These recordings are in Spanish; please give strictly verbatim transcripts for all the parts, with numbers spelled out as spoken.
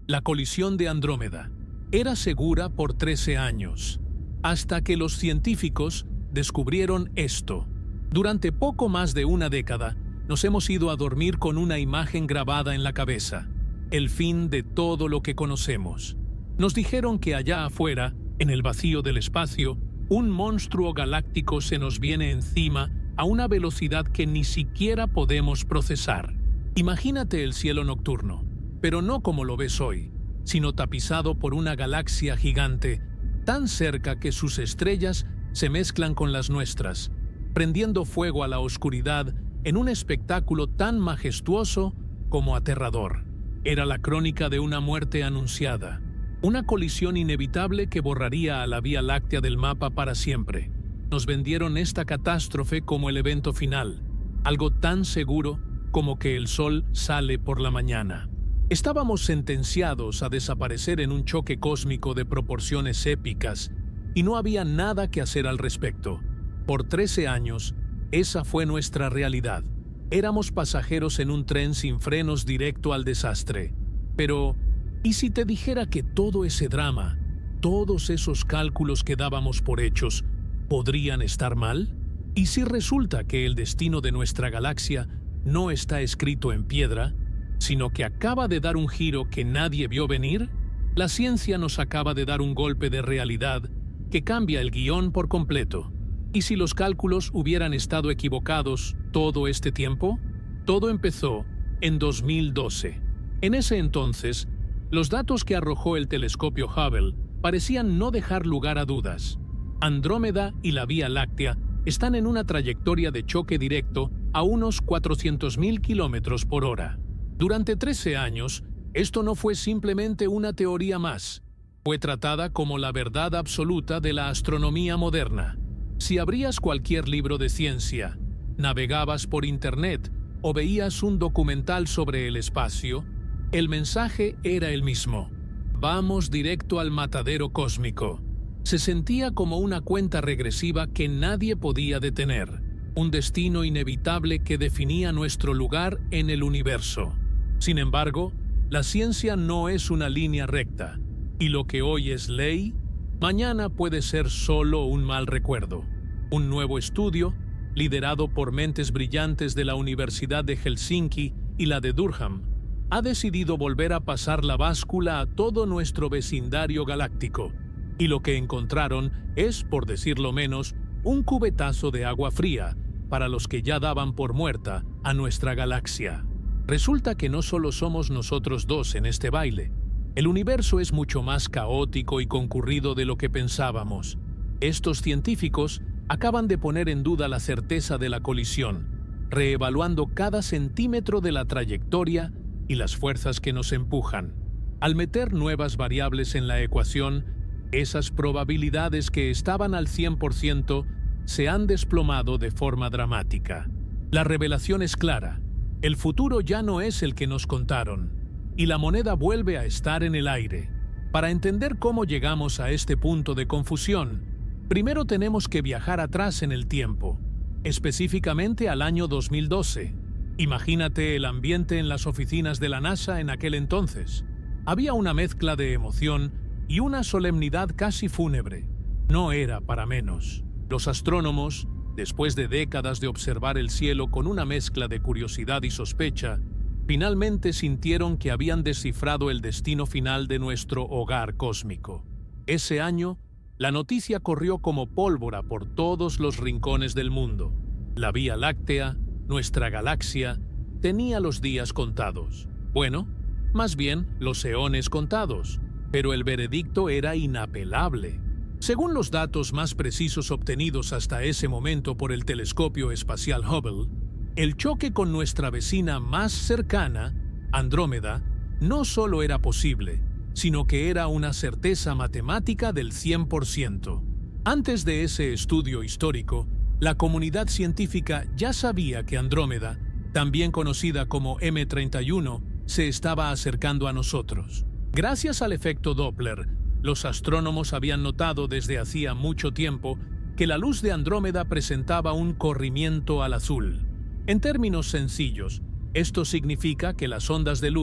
La colisión de Andrómeda era segura por trece años, hasta que los científicos descubrieron esto. Durante poco más de una década, nos hemos ido a dormir con una imagen grabada en la cabeza: el fin de todo lo que conocemos. Nos dijeron que allá afuera, en el vacío del espacio, un monstruo galáctico se nos viene encima a una velocidad que ni siquiera podemos procesar. Imagínate el cielo nocturno, pero no como lo ves hoy, sino tapizado por una galaxia gigante, tan cerca que sus estrellas se mezclan con las nuestras, prendiendo fuego a la oscuridad en un espectáculo tan majestuoso como aterrador. Era la crónica de una muerte anunciada, una colisión inevitable que borraría a la Vía Láctea del mapa para siempre. Nos vendieron esta catástrofe como el evento final, algo tan seguro como que el sol sale por la mañana. Estábamos sentenciados a desaparecer en un choque cósmico de proporciones épicas y no había nada que hacer al respecto. Por trece años, esa fue nuestra realidad. Éramos pasajeros en un tren sin frenos directo al desastre. Pero, ¿y si te dijera que todo ese drama, todos esos cálculos que dábamos por hechos, podrían estar mal? ¿Y si resulta que el destino de nuestra galaxia no está escrito en piedra, sino que acaba de dar un giro que nadie vio venir? La ciencia nos acaba de dar un golpe de realidad que cambia el guión por completo. ¿Y si los cálculos hubieran estado equivocados todo este tiempo? Todo empezó en dos mil doce. En ese entonces, los datos que arrojó el telescopio Hubble parecían no dejar lugar a dudas. Andrómeda y la Vía Láctea están en una trayectoria de choque directo a unos cuatrocientos mil kilómetros por hora. Durante trece años, esto no fue simplemente una teoría más. Fue tratada como la verdad absoluta de la astronomía moderna. Si abrías cualquier libro de ciencia, navegabas por internet o veías un documental sobre el espacio, el mensaje era el mismo: vamos directo al matadero cósmico. Se sentía como una cuenta regresiva que nadie podía detener, un destino inevitable que definía nuestro lugar en el universo. Sin embargo, la ciencia no es una línea recta, y lo que hoy es ley, mañana puede ser solo un mal recuerdo. Un nuevo estudio, liderado por mentes brillantes de la Universidad de Helsinki y la de Durham, ha decidido volver a pasar la báscula a todo nuestro vecindario galáctico, y lo que encontraron es, por decirlo menos, un cubetazo de agua fría para los que ya daban por muerta a nuestra galaxia. Resulta que no solo somos nosotros dos en este baile. El universo es mucho más caótico y concurrido de lo que pensábamos. Estos científicos acaban de poner en duda la certeza de la colisión, reevaluando cada centímetro de la trayectoria y las fuerzas que nos empujan. Al meter nuevas variables en la ecuación, esas probabilidades que estaban al cien por ciento se han desplomado de forma dramática. La revelación es clara: el futuro ya no es el que nos contaron, y la moneda vuelve a estar en el aire. Para entender cómo llegamos a este punto de confusión, primero tenemos que viajar atrás en el tiempo, específicamente al año dos mil doce. Imagínate el ambiente en las oficinas de la NASA en aquel entonces. Había una mezcla de emoción y una solemnidad casi fúnebre. No era para menos. Los astrónomos, después de décadas de observar el cielo con una mezcla de curiosidad y sospecha, finalmente sintieron que habían descifrado el destino final de nuestro hogar cósmico. Ese año, la noticia corrió como pólvora por todos los rincones del mundo. La Vía Láctea, nuestra galaxia, tenía los días contados. Bueno, más bien los eones contados, pero el veredicto era inapelable. Según los datos más precisos obtenidos hasta ese momento por el telescopio espacial Hubble, el choque con nuestra vecina más cercana, Andrómeda, no solo era posible, sino que era una certeza matemática del cien por ciento. Antes de ese estudio histórico, la comunidad científica ya sabía que Andrómeda, también conocida como eme treinta y uno, se estaba acercando a nosotros. Gracias al efecto Doppler, los astrónomos habían notado desde hacía mucho tiempo que la luz de Andrómeda presentaba un corrimiento al azul. En términos sencillos, esto significa que las ondas de luz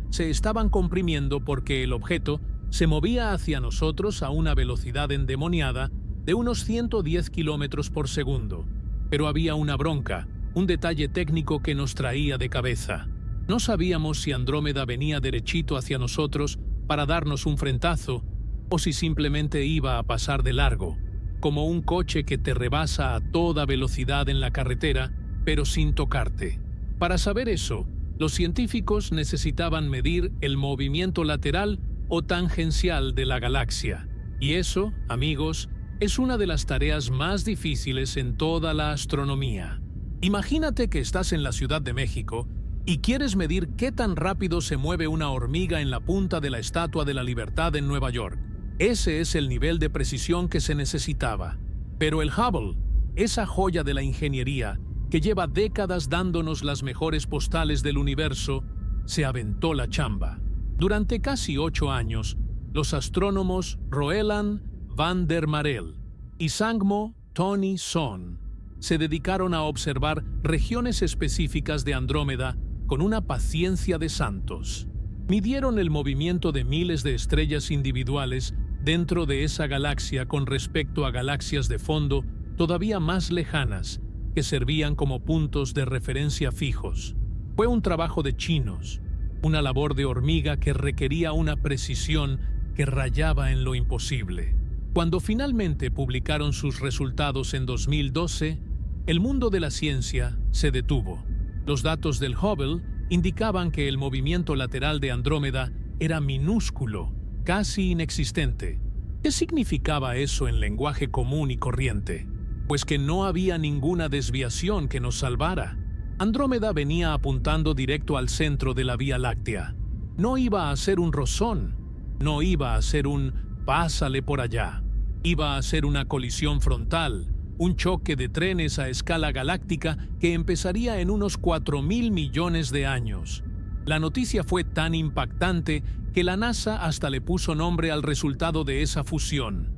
se estaban comprimiendo porque el objeto se movía hacia nosotros a una velocidad endemoniada de unos ciento diez kilómetros por segundo. Pero había una bronca, un detalle técnico que nos traía de cabeza. No sabíamos si Andrómeda venía derechito hacia nosotros para darnos un frentazo o si simplemente iba a pasar de largo, como un coche que te rebasa a toda velocidad en la carretera, pero sin tocarte. Para saber eso, los científicos necesitaban medir el movimiento lateral o tangencial de la galaxia. Y eso, amigos, es una de las tareas más difíciles en toda la astronomía. Imagínate que estás en la Ciudad de México y quieres medir qué tan rápido se mueve una hormiga en la punta de la Estatua de la Libertad en Nueva York. Ese es el nivel de precisión que se necesitaba. Pero el Hubble, esa joya de la ingeniería que lleva décadas dándonos las mejores postales del universo, se aventó la chamba. Durante casi ocho años, los astrónomos Roeland van der Marel y Sangmo Tony Son se dedicaron a observar regiones específicas de Andrómeda con una paciencia de santos. Midieron el movimiento de miles de estrellas individuales dentro de esa galaxia con respecto a galaxias de fondo todavía más lejanas que servían como puntos de referencia fijos. Fue un trabajo de chinos, una labor de hormiga que requería una precisión que rayaba en lo imposible. Cuando finalmente publicaron sus resultados en dos mil doce, el mundo de la ciencia se detuvo. Los datos del Hubble indicaban que el movimiento lateral de Andrómeda era minúsculo, casi inexistente. ¿Qué significaba eso en lenguaje común y corriente? Pues que no había ninguna desviación que nos salvara. Andrómeda venía apuntando directo al centro de la Vía Láctea. No iba a ser un rozón, no iba a ser un pásale por allá. Iba a ser una colisión frontal, un choque de trenes a escala galáctica que empezaría en unos cuatro mil millones de años. La noticia fue tan impactante que la NASA hasta le puso nombre al resultado de esa fusión: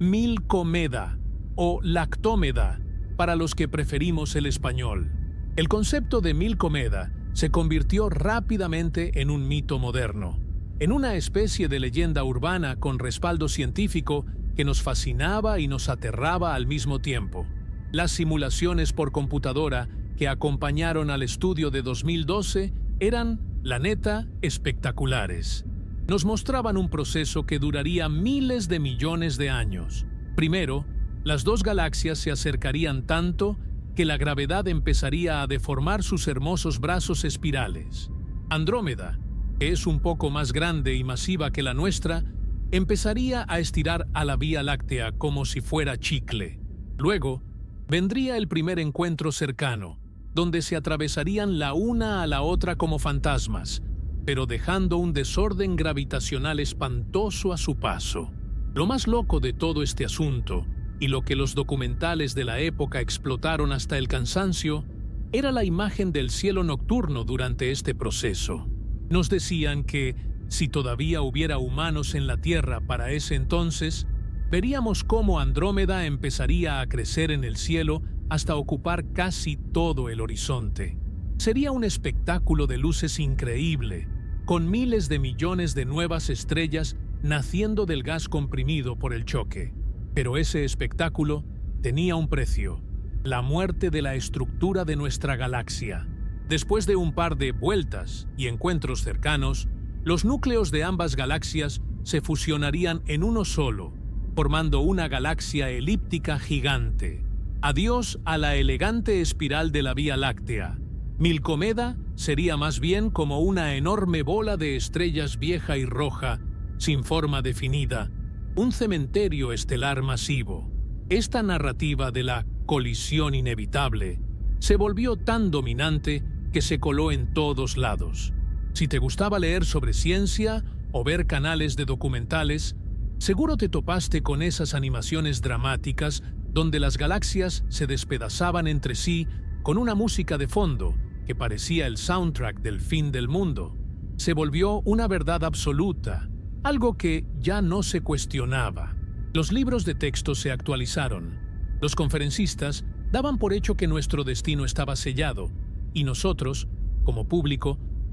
Milcomeda o Lactómeda, para los que preferimos el español. El concepto de Milcomeda se convirtió rápidamente en un mito moderno, en una especie de leyenda urbana con respaldo científico que nos fascinaba y nos aterraba al mismo tiempo. Las simulaciones por computadora que acompañaron al estudio de dos mil doce eran, la neta, espectaculares. Nos mostraban un proceso que duraría miles de millones de años. Primero, las dos galaxias se acercarían tanto que la gravedad empezaría a deformar sus hermosos brazos espirales. Andrómeda, que es un poco más grande y masiva que la nuestra, empezaría a estirar a la Vía Láctea como si fuera chicle. Luego, vendría el primer encuentro cercano, donde se atravesarían la una a la otra como fantasmas, pero dejando un desorden gravitacional espantoso a su paso. Lo más loco de todo este asunto, y lo que los documentales de la época explotaron hasta el cansancio, era la imagen del cielo nocturno durante este proceso. Nos decían que, si todavía hubiera humanos en la Tierra para ese entonces, veríamos cómo Andrómeda empezaría a crecer en el cielo hasta ocupar casi todo el horizonte. Sería un espectáculo de luces increíble, con miles de millones de nuevas estrellas naciendo del gas comprimido por el choque. Pero ese espectáculo tenía un precio: la muerte de la estructura de nuestra galaxia. Después de un par de vueltas y encuentros cercanos, los núcleos de ambas galaxias se fusionarían en uno solo, formando una galaxia elíptica gigante. Adiós a la elegante espiral de la Vía Láctea. Milcomeda sería más bien como una enorme bola de estrellas vieja y roja, sin forma definida, un cementerio estelar masivo. Esta narrativa de la colisión inevitable se volvió tan dominante que se coló en todos lados. Si te gustaba leer sobre ciencia o ver canales de documentales, seguro te topaste con esas animaciones dramáticas donde las galaxias se despedazaban entre sí con una música de fondo que parecía el soundtrack del fin del mundo. Se volvió una verdad absoluta, algo que ya no se cuestionaba. Los libros de texto se actualizaron. Los conferencistas daban por hecho que nuestro destino estaba sellado, y nosotros, como público,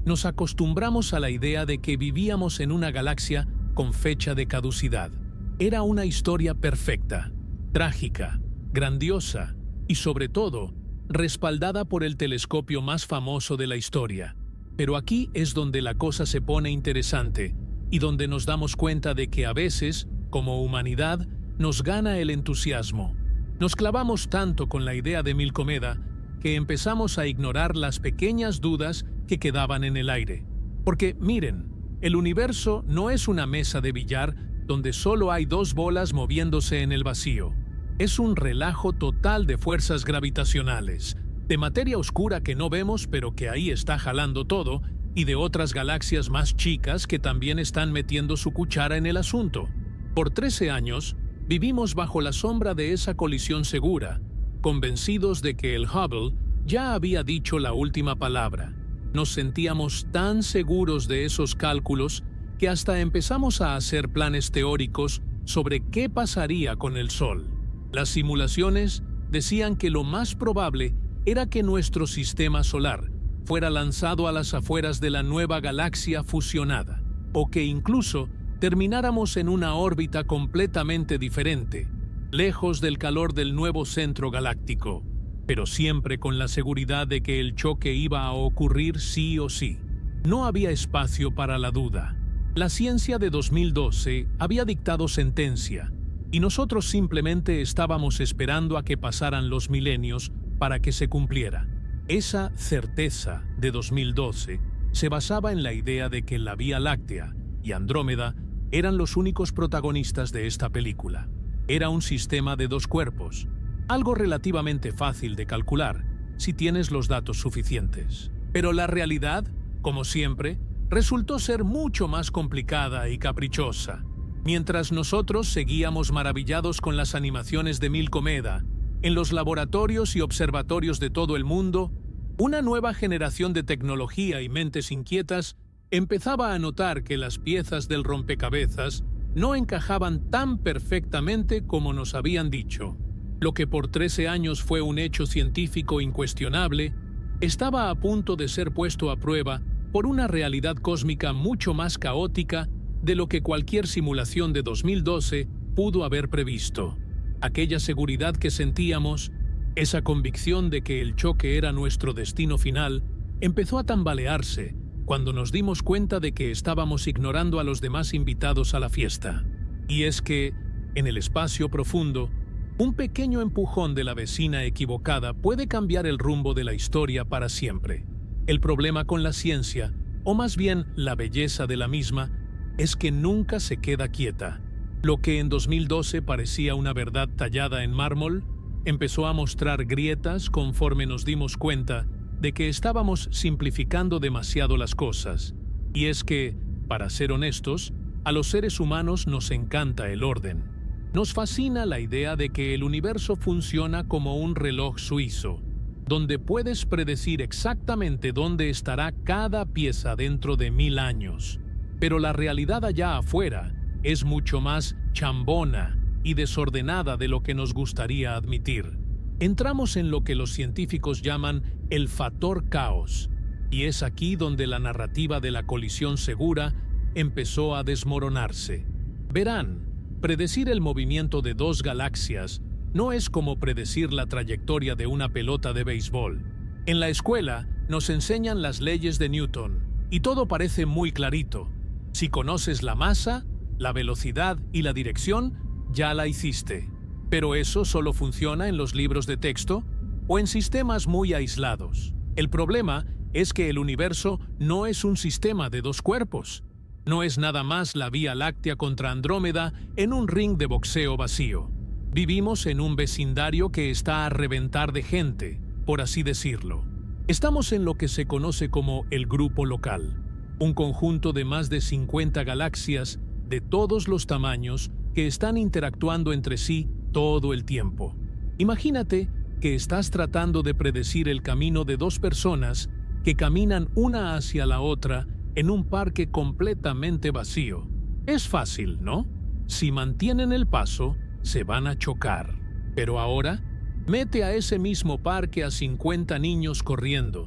nos acostumbramos a la idea de que vivíamos en una galaxia con fecha de caducidad. Era una historia perfecta, trágica, grandiosa y, sobre todo, respaldada por el telescopio más famoso de la historia. Pero aquí es donde la cosa se pone interesante y donde nos damos cuenta de que a veces, como humanidad, nos gana el entusiasmo. Nos clavamos tanto con la idea de Milcomeda que empezamos a ignorar las pequeñas dudas que quedaban en el aire. Porque, miren, el universo no es una mesa de billar donde solo hay dos bolas moviéndose en el vacío. Es un relajo total de fuerzas gravitacionales, de materia oscura que no vemos pero que ahí está jalando todo, y de otras galaxias más chicas que también están metiendo su cuchara en el asunto. Por trece años, vivimos bajo la sombra de esa colisión segura, convencidos de que el Hubble ya había dicho la última palabra. Nos sentíamos tan seguros de esos cálculos que hasta empezamos a hacer planes teóricos sobre qué pasaría con el Sol. Las simulaciones decían que lo más probable era que nuestro sistema solar fuera lanzado a las afueras de la nueva galaxia fusionada, o que incluso termináramos en una órbita completamente diferente, lejos del calor del nuevo centro galáctico, pero siempre con la seguridad de que el choque iba a ocurrir sí o sí. No había espacio para la duda. La ciencia de dos mil doce había dictado sentencia, y nosotros simplemente estábamos esperando a que pasaran los milenios para que se cumpliera. Esa certeza de dos mil doce se basaba en la idea de que la Vía Láctea y Andrómeda eran los únicos protagonistas de esta película. Era un sistema de dos cuerpos, algo relativamente fácil de calcular si tienes los datos suficientes. Pero la realidad, como siempre, resultó ser mucho más complicada y caprichosa. Mientras nosotros seguíamos maravillados con las animaciones de Milcomeda, en los laboratorios y observatorios de todo el mundo, una nueva generación de tecnología y mentes inquietas empezaba a notar que las piezas del rompecabezas no encajaban tan perfectamente como nos habían dicho. Lo que por trece años fue un hecho científico incuestionable, estaba a punto de ser puesto a prueba por una realidad cósmica mucho más caótica de lo que cualquier simulación de dos mil doce pudo haber previsto. Aquella seguridad que sentíamos, esa convicción de que el choque era nuestro destino final, empezó a tambalearse cuando nos dimos cuenta de que estábamos ignorando a los demás invitados a la fiesta. Y es que, en el espacio profundo, un pequeño empujón de la vecina equivocada puede cambiar el rumbo de la historia para siempre. El problema con la ciencia, o más bien la belleza de la misma, es que nunca se queda quieta. Lo que en dos mil doce parecía una verdad tallada en mármol, empezó a mostrar grietas conforme nos dimos cuenta de que estábamos simplificando demasiado las cosas. Y es que, para ser honestos, a los seres humanos nos encanta el orden. Nos fascina la idea de que el universo funciona como un reloj suizo, donde puedes predecir exactamente dónde estará cada pieza dentro de mil años. Pero la realidad allá afuera es mucho más chambona y desordenada de lo que nos gustaría admitir. Entramos en lo que los científicos llaman el factor caos, y es aquí donde la narrativa de la colisión segura empezó a desmoronarse. Verán, predecir el movimiento de dos galaxias no es como predecir la trayectoria de una pelota de béisbol. En la escuela nos enseñan las leyes de Newton, y todo parece muy clarito. Si conoces la masa, la velocidad y la dirección, ya la hiciste. Pero eso solo funciona en los libros de texto o en sistemas muy aislados. El problema es que el universo no es un sistema de dos cuerpos. No es nada más la Vía Láctea contra Andrómeda en un ring de boxeo vacío. Vivimos en un vecindario que está a reventar de gente, por así decirlo. Estamos en lo que se conoce como el grupo local, un conjunto de más de cincuenta galaxias de todos los tamaños que están interactuando entre sí todo el tiempo. Imagínate que estás tratando de predecir el camino de dos personas que caminan una hacia la otra en un parque completamente vacío. Es fácil, ¿no? Si mantienen el paso, se van a chocar. Pero ahora, mete a ese mismo parque a cincuenta niños corriendo.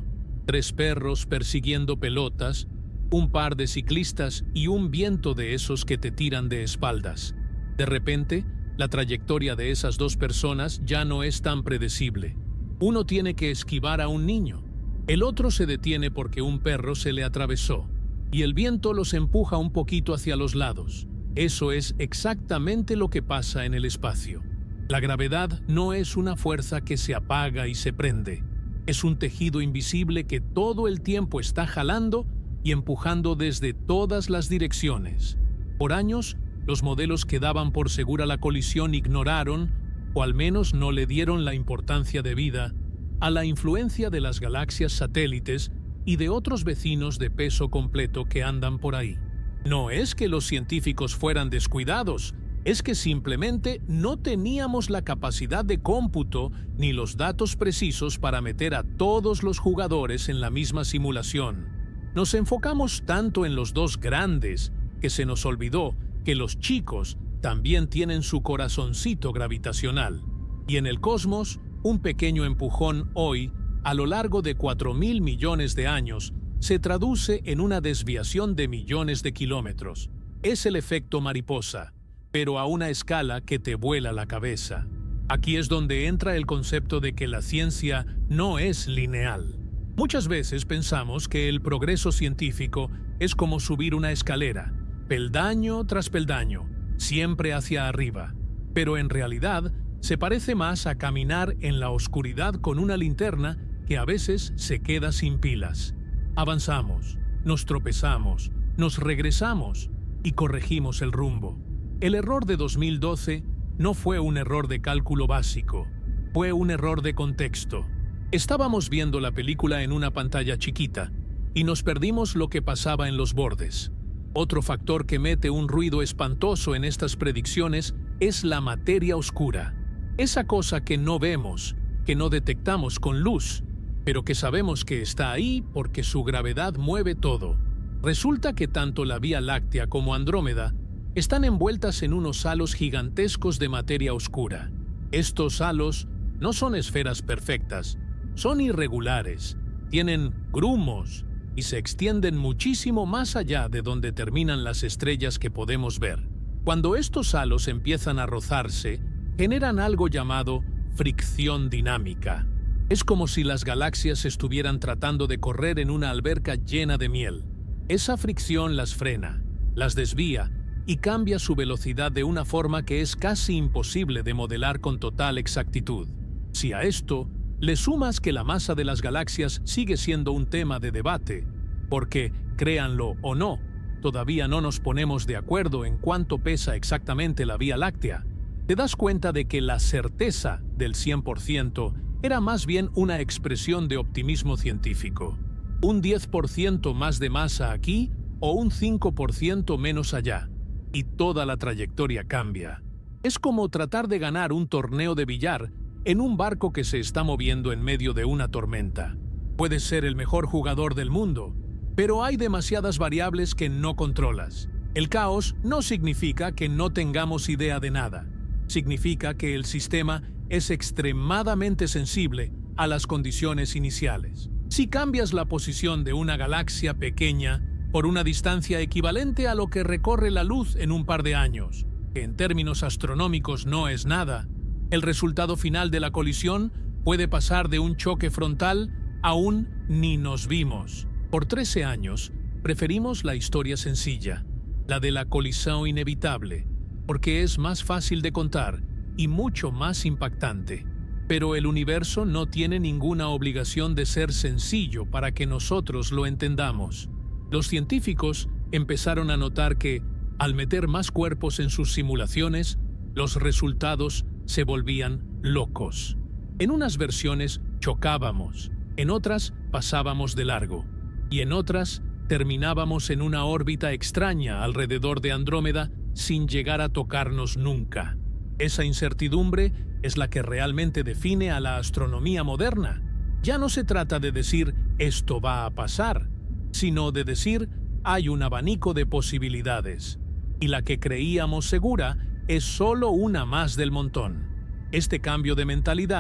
Tres perros persiguiendo pelotas, un par de ciclistas y un viento de esos que te tiran de espaldas. De repente, la trayectoria de esas dos personas ya no es tan predecible. Uno tiene que esquivar a un niño, el otro se detiene porque un perro se le atravesó, y el viento los empuja un poquito hacia los lados. Eso es exactamente lo que pasa en el espacio. La gravedad no es una fuerza que se apaga y se prende. Es un tejido invisible que todo el tiempo está jalando y empujando desde todas las direcciones. Por años, los modelos que daban por segura la colisión ignoraron, o al menos no le dieron la importancia debida, a la influencia de las galaxias satélites y de otros vecinos de peso completo que andan por ahí. No es que los científicos fueran descuidados, es que simplemente no teníamos la capacidad de cómputo ni los datos precisos para meter a todos los jugadores en la misma simulación. Nos enfocamos tanto en los dos grandes que se nos olvidó que los chicos también tienen su corazoncito gravitacional. Y en el cosmos, un pequeño empujón hoy, a lo largo de cuatro mil millones de años, se traduce en una desviación de millones de kilómetros. Es el efecto mariposa, pero a una escala que te vuela la cabeza. Aquí es donde entra el concepto de que la ciencia no es lineal. Muchas veces pensamos que el progreso científico es como subir una escalera, peldaño tras peldaño, siempre hacia arriba, pero en realidad se parece más a caminar en la oscuridad con una linterna que a veces se queda sin pilas. Avanzamos, nos tropezamos, nos regresamos y corregimos el rumbo. El error de dos mil doce no fue un error de cálculo básico, fue un error de contexto. Estábamos viendo la película en una pantalla chiquita y nos perdimos lo que pasaba en los bordes. Otro factor que mete un ruido espantoso en estas predicciones es la materia oscura. Esa cosa que no vemos, que no detectamos con luz, pero que sabemos que está ahí porque su gravedad mueve todo. Resulta que tanto la Vía Láctea como Andrómeda están envueltas en unos halos gigantescos de materia oscura. Estos halos no son esferas perfectas, son irregulares, tienen grumos y se extienden muchísimo más allá de donde terminan las estrellas que podemos ver. Cuando estos halos empiezan a rozarse, generan algo llamado fricción dinámica. Es como si las galaxias estuvieran tratando de correr en una alberca llena de miel. Esa fricción las frena, las desvía y cambia su velocidad de una forma que es casi imposible de modelar con total exactitud. Si a esto le sumas que la masa de las galaxias sigue siendo un tema de debate, porque, créanlo o no, todavía no nos ponemos de acuerdo en cuánto pesa exactamente la Vía Láctea, te das cuenta de que la certeza del cien por ciento era más bien una expresión de optimismo científico. Un diez por ciento más de masa aquí o un cinco por ciento menos allá, y toda la trayectoria cambia. Es como tratar de ganar un torneo de billar en un barco que se está moviendo en medio de una tormenta. Puedes ser el mejor jugador del mundo, pero hay demasiadas variables que no controlas. El caos no significa que no tengamos idea de nada. Significa que el sistema es extremadamente sensible a las condiciones iniciales. Si cambias la posición de una galaxia pequeña por una distancia equivalente a lo que recorre la luz en un par de años, que en términos astronómicos no es nada, el resultado final de la colisión puede pasar de un choque frontal a un ni nos vimos. Por trece años, preferimos la historia sencilla, la de la colisión inevitable, porque es más fácil de contar y mucho más impactante. Pero el universo no tiene ninguna obligación de ser sencillo para que nosotros lo entendamos. Los científicos empezaron a notar que, al meter más cuerpos en sus simulaciones, los resultados se volvían locos. En unas versiones chocábamos, en otras pasábamos de largo, y en otras terminábamos en una órbita extraña alrededor de Andrómeda sin llegar a tocarnos nunca. Esa incertidumbre es la que realmente define a la astronomía moderna. Ya no se trata de decir esto va a pasar, sino de decir hay un abanico de posibilidades, y la que creíamos segura es solo una más del montón. Este cambio de mentalidad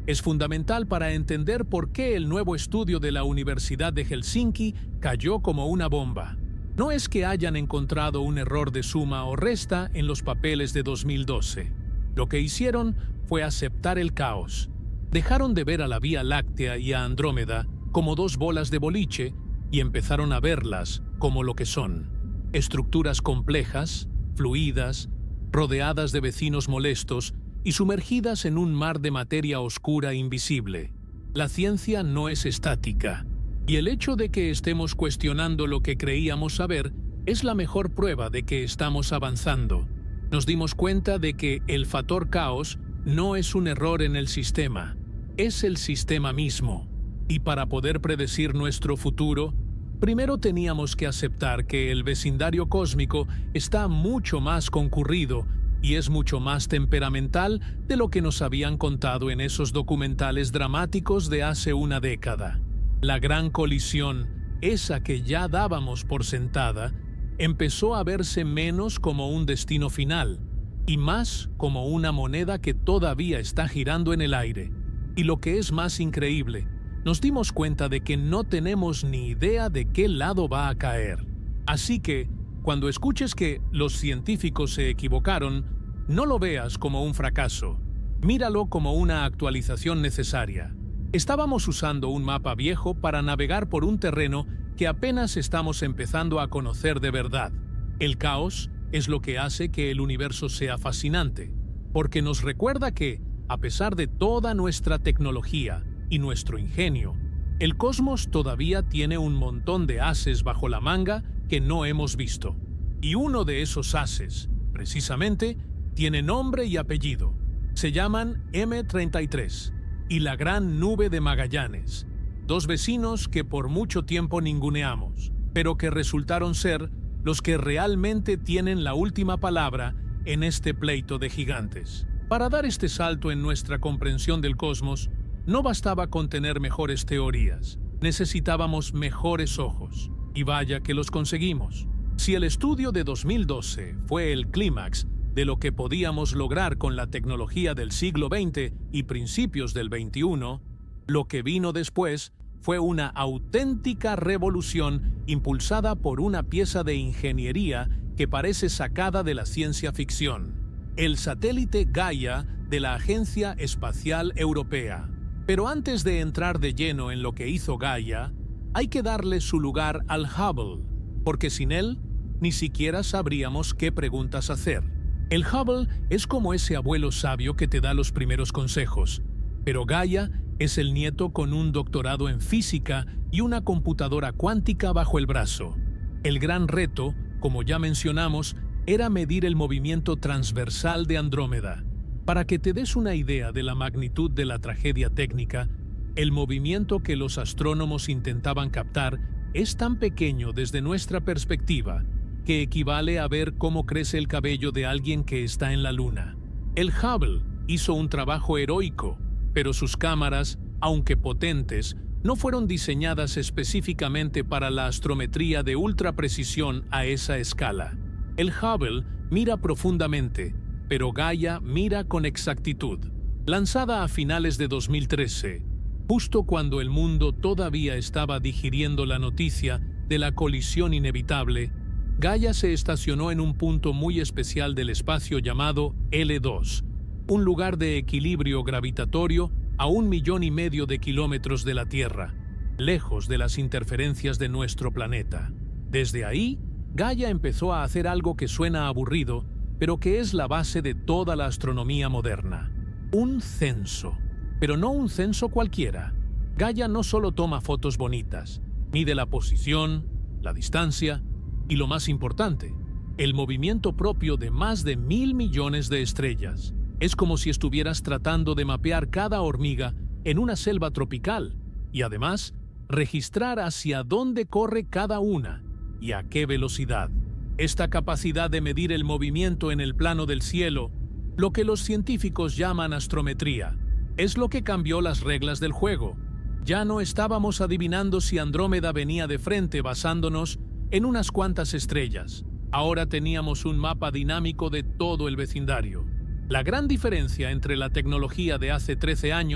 Es fundamental para entender por qué el nuevo estudio de la Universidad de Helsinki cayó como una bomba. No es que hayan encontrado un error de suma o resta en los papeles de dos mil doce. Lo que hicieron fue aceptar el caos. Dejaron de ver a la Vía Láctea y a Andrómeda como dos bolas de boliche y empezaron a verlas como lo que son: estructuras complejas, fluidas, rodeadas de vecinos molestos y sumergidas en un mar de materia oscura e invisible. La ciencia no es estática, y el hecho de que estemos cuestionando lo que creíamos saber es la mejor prueba de que estamos avanzando. Nos dimos cuenta de que el factor caos no es un error en el sistema, es el sistema mismo. Y para poder predecir nuestro futuro, primero teníamos que aceptar que el vecindario cósmico está mucho más concurrido y es mucho más temperamental de lo que nos habían contado en esos documentales dramáticos de hace una década. La gran colisión, esa que ya dábamos por sentada, empezó a verse menos como un destino final y más como una moneda que todavía está girando en el aire. Y lo que es más increíble, nos dimos cuenta de que no tenemos ni idea de qué lado va a caer. Así que, cuando escuches que los científicos se equivocaron, no lo veas como un fracaso. Míralo como una actualización necesaria. Estábamos usando un mapa viejo para navegar por un terreno que apenas estamos empezando a conocer de verdad. El caos es lo que hace que el universo sea fascinante, porque nos recuerda que, a pesar de toda nuestra tecnología y nuestro ingenio, el cosmos todavía tiene un montón de ases bajo la manga que no hemos visto. Y uno de esos ases, precisamente, tiene nombre y apellido. Se llaman eme treinta y tres y la Gran Nube de Magallanes, dos vecinos que por mucho tiempo ninguneamos, pero que resultaron ser los que realmente tienen la última palabra en este pleito de gigantes. Para dar este salto en nuestra comprensión del cosmos, no bastaba con tener mejores teorías, necesitábamos mejores ojos, y vaya que los conseguimos. Si el estudio de dos mil doce fue el clímax de lo que podíamos lograr con la tecnología del siglo veinte y principios del veintiuno, lo que vino después fue una auténtica revolución impulsada por una pieza de ingeniería que parece sacada de la ciencia ficción: el satélite Gaia de la Agencia Espacial Europea. Pero antes de entrar de lleno en lo que hizo Gaia, hay que darle su lugar al Hubble, porque sin él ni siquiera sabríamos qué preguntas hacer. El Hubble es como ese abuelo sabio que te da los primeros consejos, pero Gaia es el nieto con un doctorado en física y una computadora cuántica bajo el brazo. El gran reto, como ya mencionamos, era medir el movimiento transversal de Andrómeda. Para que te des una idea de la magnitud de la tragedia técnica, el movimiento que los astrónomos intentaban captar es tan pequeño desde nuestra perspectiva que equivale a ver cómo crece el cabello de alguien que está en la Luna. El Hubble hizo un trabajo heroico, pero sus cámaras, aunque potentes, no fueron diseñadas específicamente para la astrometría de ultra precisión a esa escala. El Hubble mira profundamente, pero Gaia mira con exactitud. Lanzada a finales de dos mil trece, justo cuando el mundo todavía estaba digiriendo la noticia de la colisión inevitable, Gaia se estacionó en un punto muy especial del espacio llamado ele dos, un lugar de equilibrio gravitatorio a un millón y medio de kilómetros de la Tierra, lejos de las interferencias de nuestro planeta. Desde ahí, Gaia empezó a hacer algo que suena aburrido, pero que es la base de toda la astronomía moderna: un censo. Pero no un censo cualquiera. Gaia no solo toma fotos bonitas, mide la posición, la distancia y, lo más importante, el movimiento propio de más de mil millones de estrellas. Es como si estuvieras tratando de mapear cada hormiga en una selva tropical y además registrar hacia dónde corre cada una y a qué velocidad. Esta capacidad de medir el movimiento en el plano del cielo, lo que los científicos llaman astrometría, es lo que cambió las reglas del juego. Ya no estábamos adivinando si Andrómeda venía de frente basándonos en unas cuantas estrellas. Ahora teníamos un mapa dinámico de todo el vecindario. La gran diferencia entre la tecnología de hace trece años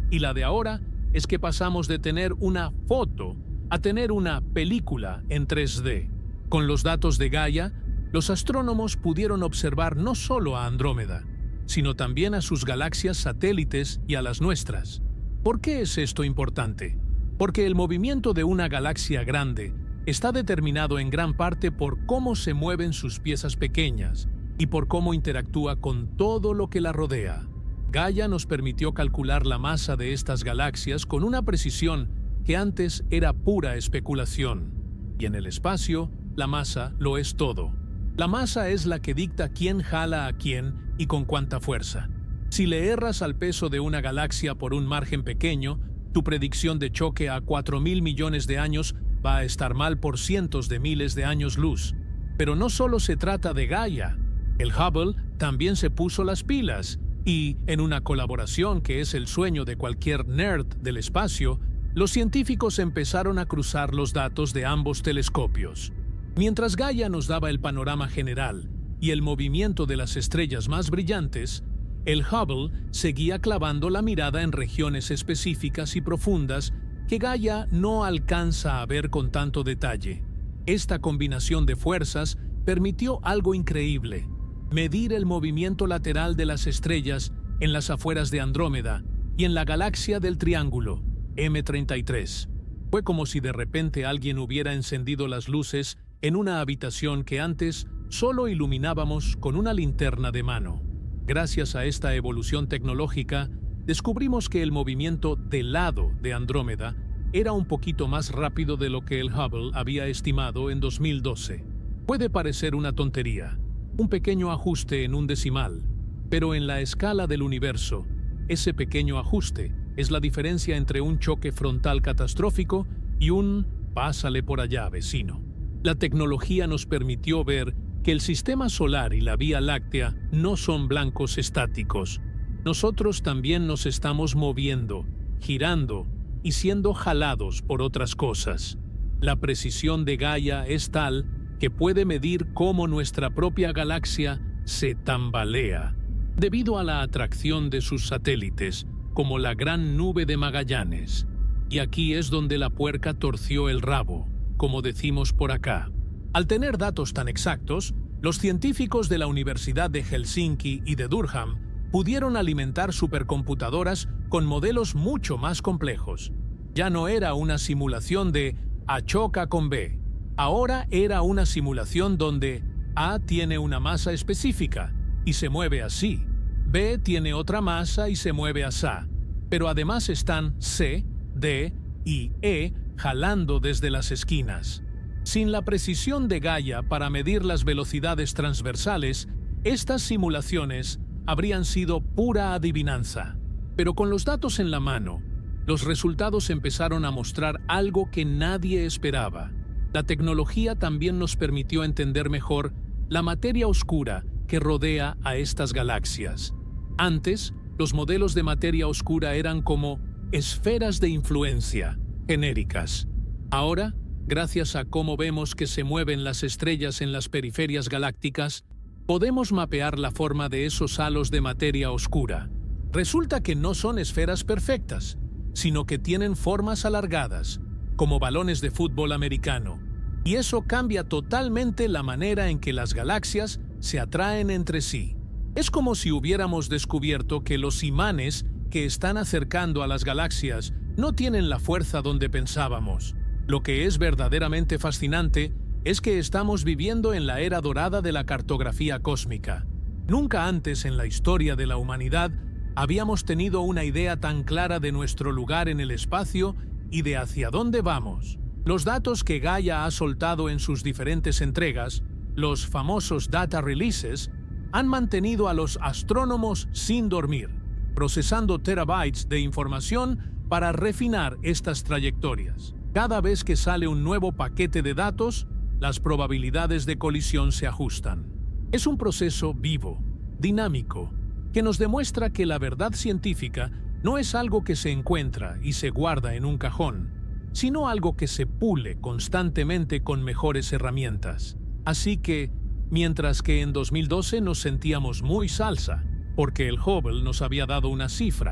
Y la de ahora es que pasamos de tener una foto a tener una película en tres D. Con los datos de Gaia, los astrónomos pudieron observar no solo a Andrómeda, sino también a sus galaxias satélites y a las nuestras. ¿Por qué es esto importante? Porque el movimiento de una galaxia grande está determinado en gran parte por cómo se mueven sus piezas pequeñas y por cómo interactúa con todo lo que la rodea. Gaia nos permitió calcular la masa de estas galaxias con una precisión que antes era pura especulación. Y en el espacio, la masa lo es todo. La masa es la que dicta quién jala a quién y con cuánta fuerza. Si le erras al peso de una galaxia por un margen pequeño, tu predicción de choque a cuatro mil millones de años va a estar mal por cientos de miles de años luz. Pero no solo se trata de Gaia. El Hubble también se puso las pilas y, en una colaboración que es el sueño de cualquier nerd del espacio, los científicos empezaron a cruzar los datos de ambos telescopios. Mientras Gaia nos daba el panorama general y el movimiento de las estrellas más brillantes, el Hubble seguía clavando la mirada en regiones específicas y profundas que Gaia no alcanza a ver con tanto detalle. Esta combinación de fuerzas permitió algo increíble: medir el movimiento lateral de las estrellas en las afueras de Andrómeda y en la galaxia del Triángulo, eme treinta y tres. Fue como si de repente alguien hubiera encendido las luces en una habitación que antes solo iluminábamos con una linterna de mano. Gracias a esta evolución tecnológica, descubrimos que el movimiento de lado de Andrómeda era un poquito más rápido de lo que el Hubble había estimado en dos mil doce. Puede parecer una tontería, un pequeño ajuste en un decimal, pero en la escala del universo, ese pequeño ajuste es la diferencia entre un choque frontal catastrófico y un «pásale por allá, vecino». La tecnología nos permitió ver que el sistema solar y la Vía Láctea no son blancos estáticos. Nosotros también nos estamos moviendo, girando y siendo jalados por otras cosas. La precisión de Gaia es tal que puede medir cómo nuestra propia galaxia se tambalea, debido a la atracción de sus satélites, como la Gran Nube de Magallanes. Y aquí es donde la puerca torció el rabo, como decimos por acá. Al tener datos tan exactos, los científicos de la Universidad de Helsinki y de Durham pudieron alimentar supercomputadoras con modelos mucho más complejos. Ya no era una simulación de A choca con B. Ahora era una simulación donde A tiene una masa específica y se mueve así. B tiene otra masa y se mueve así. Pero además están C, D y E jalando desde las esquinas. Sin la precisión de Gaia para medir las velocidades transversales, estas simulaciones habrían sido pura adivinanza. Pero con los datos en la mano, los resultados empezaron a mostrar algo que nadie esperaba. La tecnología también nos permitió entender mejor la materia oscura que rodea a estas galaxias. Antes, los modelos de materia oscura eran como esferas de influencia, genéricas. Ahora, gracias a cómo vemos que se mueven las estrellas en las periferias galácticas, podemos mapear la forma de esos halos de materia oscura. Resulta que no son esferas perfectas, sino que tienen formas alargadas, como balones de fútbol americano. Y eso cambia totalmente la manera en que las galaxias se atraen entre sí. Es como si hubiéramos descubierto que los imanes que están acercando a las galaxias no tienen la fuerza donde pensábamos. Lo que es verdaderamente fascinante es que estamos viviendo en la era dorada de la cartografía cósmica. Nunca antes en la historia de la humanidad habíamos tenido una idea tan clara de nuestro lugar en el espacio y de hacia dónde vamos. Los datos que Gaia ha soltado en sus diferentes entregas, los famosos data releases, han mantenido a los astrónomos sin dormir, procesando terabytes de información para refinar estas trayectorias. Cada vez que sale un nuevo paquete de datos, las probabilidades de colisión se ajustan. Es un proceso vivo, dinámico, que nos demuestra que la verdad científica no es algo que se encuentra y se guarda en un cajón, sino algo que se pule constantemente con mejores herramientas. Así que, mientras que en dos mil doce nos sentíamos muy salsa, porque el Hubble nos había dado una cifra,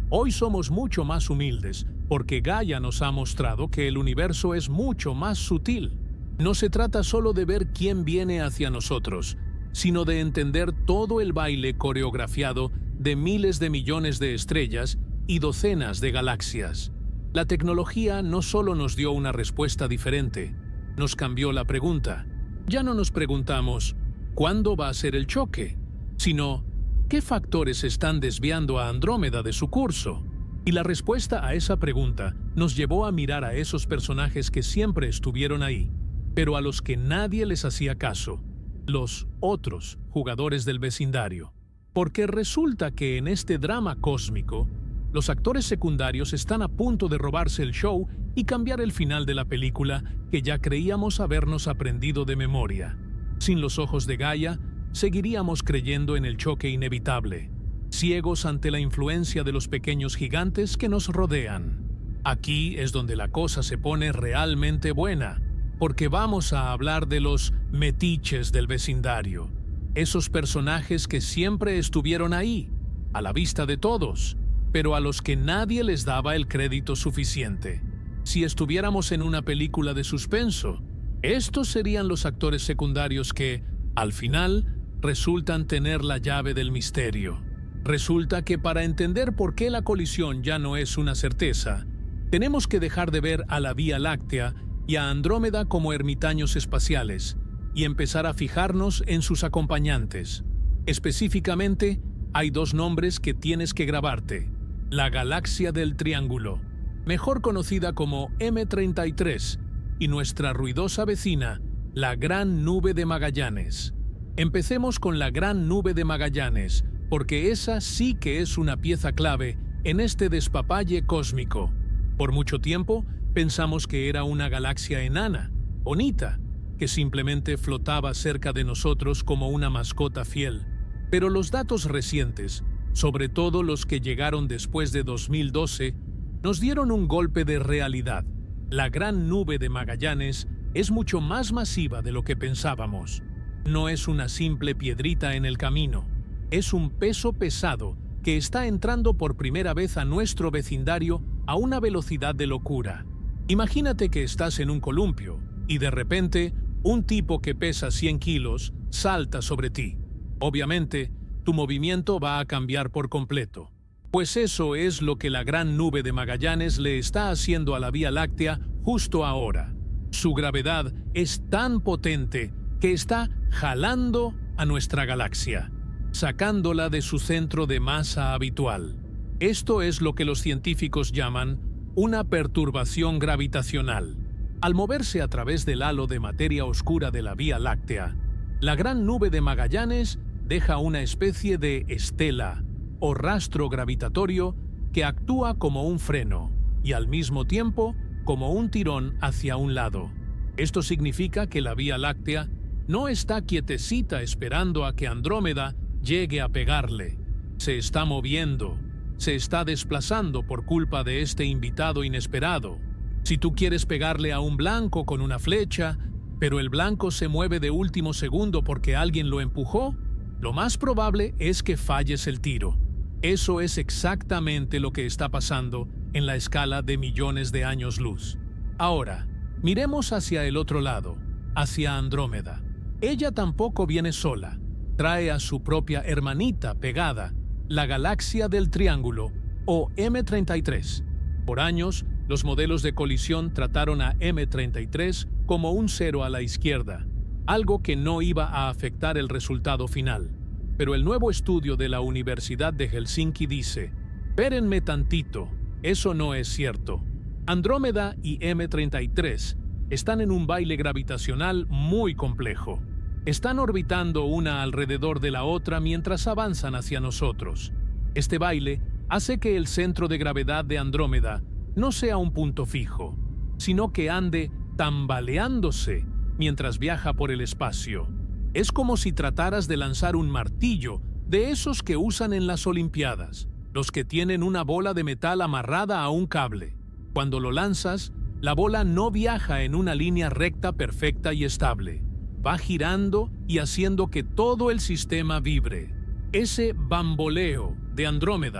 Hoy somos mucho más humildes porque Gaia nos ha mostrado que el universo es mucho más sutil. No se trata solo de ver quién viene hacia nosotros, sino de entender todo el baile coreografiado de miles de millones de estrellas y docenas de galaxias. La tecnología no solo nos dio una respuesta diferente, nos cambió la pregunta. Ya no nos preguntamos, ¿cuándo va a ser el choque?, sino, ¿qué factores están desviando a Andrómeda de su curso? Y la respuesta a esa pregunta nos llevó a mirar a esos personajes que siempre estuvieron ahí, pero a los que nadie les hacía caso, los otros jugadores del vecindario. Porque resulta que en este drama cósmico, los actores secundarios están a punto de robarse el show y cambiar el final de la película que ya creíamos habernos aprendido de memoria. Sin los ojos de Gaia, seguiríamos creyendo en el choque inevitable, ciegos ante la influencia de los pequeños gigantes que nos rodean. Aquí es donde la cosa se pone realmente buena, porque vamos a hablar de los metiches del vecindario, esos personajes que siempre estuvieron ahí, a la vista de todos, pero a los que nadie les daba el crédito suficiente. Si estuviéramos en una película de suspenso, estos serían los actores secundarios que, al final, resultan tener la llave del misterio. Resulta que para entender por qué la colisión ya no es una certeza, tenemos que dejar de ver a la Vía Láctea y a Andrómeda como ermitaños espaciales y empezar a fijarnos en sus acompañantes. Específicamente, hay dos nombres que tienes que grabarte: la Galaxia del Triángulo, mejor conocida como eme treinta y tres, y nuestra ruidosa vecina, la Gran Nube de Magallanes. Empecemos con la Gran Nube de Magallanes, porque esa sí que es una pieza clave en este despapalle cósmico. Por mucho tiempo pensamos que era una galaxia enana, bonita, que simplemente flotaba cerca de nosotros como una mascota fiel. Pero los datos recientes, sobre todo los que llegaron después de dos mil doce, nos dieron un golpe de realidad. La Gran Nube de Magallanes es mucho más masiva de lo que pensábamos. No es una simple piedrita en el camino, es un peso pesado que está entrando por primera vez a nuestro vecindario a una velocidad de locura. Imagínate que estás en un columpio y de repente un tipo que pesa cien kilos salta sobre ti. Obviamente, tu movimiento va a cambiar por completo. Pues eso es lo que la Gran Nube de Magallanes le está haciendo a la Vía Láctea justo ahora. Su gravedad es tan potente que está jalando a nuestra galaxia, sacándola de su centro de masa habitual. Esto es lo que los científicos llaman una perturbación gravitacional. Al moverse a través del halo de materia oscura de la Vía Láctea, la Gran Nube de Magallanes deja una especie de estela o rastro gravitatorio que actúa como un freno y al mismo tiempo como un tirón hacia un lado. Esto significa que la Vía Láctea no está quietecita esperando a que Andrómeda llegue a pegarle. Se está moviendo, se está desplazando por culpa de este invitado inesperado. Si tú quieres pegarle a un blanco con una flecha, pero el blanco se mueve de último segundo porque alguien lo empujó, lo más probable es que falles el tiro. Eso es exactamente lo que está pasando en la escala de millones de años luz. Ahora, miremos hacia el otro lado, hacia Andrómeda. Ella tampoco viene sola. Trae a su propia hermanita pegada, la Galaxia del Triángulo, o eme treinta y tres. Por años, los modelos de colisión trataron a eme treinta y tres como un cero a la izquierda, algo que no iba a afectar el resultado final. Pero el nuevo estudio de la Universidad de Helsinki dice: espérenme tantito, eso no es cierto. Andrómeda y eme treinta y tres están en un baile gravitacional muy complejo. Están orbitando una alrededor de la otra mientras avanzan hacia nosotros. Este baile hace que el centro de gravedad de Andrómeda no sea un punto fijo, sino que ande tambaleándose mientras viaja por el espacio. Es como si trataras de lanzar un martillo de esos que usan en las Olimpiadas, los que tienen una bola de metal amarrada a un cable. Cuando lo lanzas, la bola no viaja en una línea recta perfecta y estable. Va girando y haciendo que todo el sistema vibre. Ese bamboleo de Andrómeda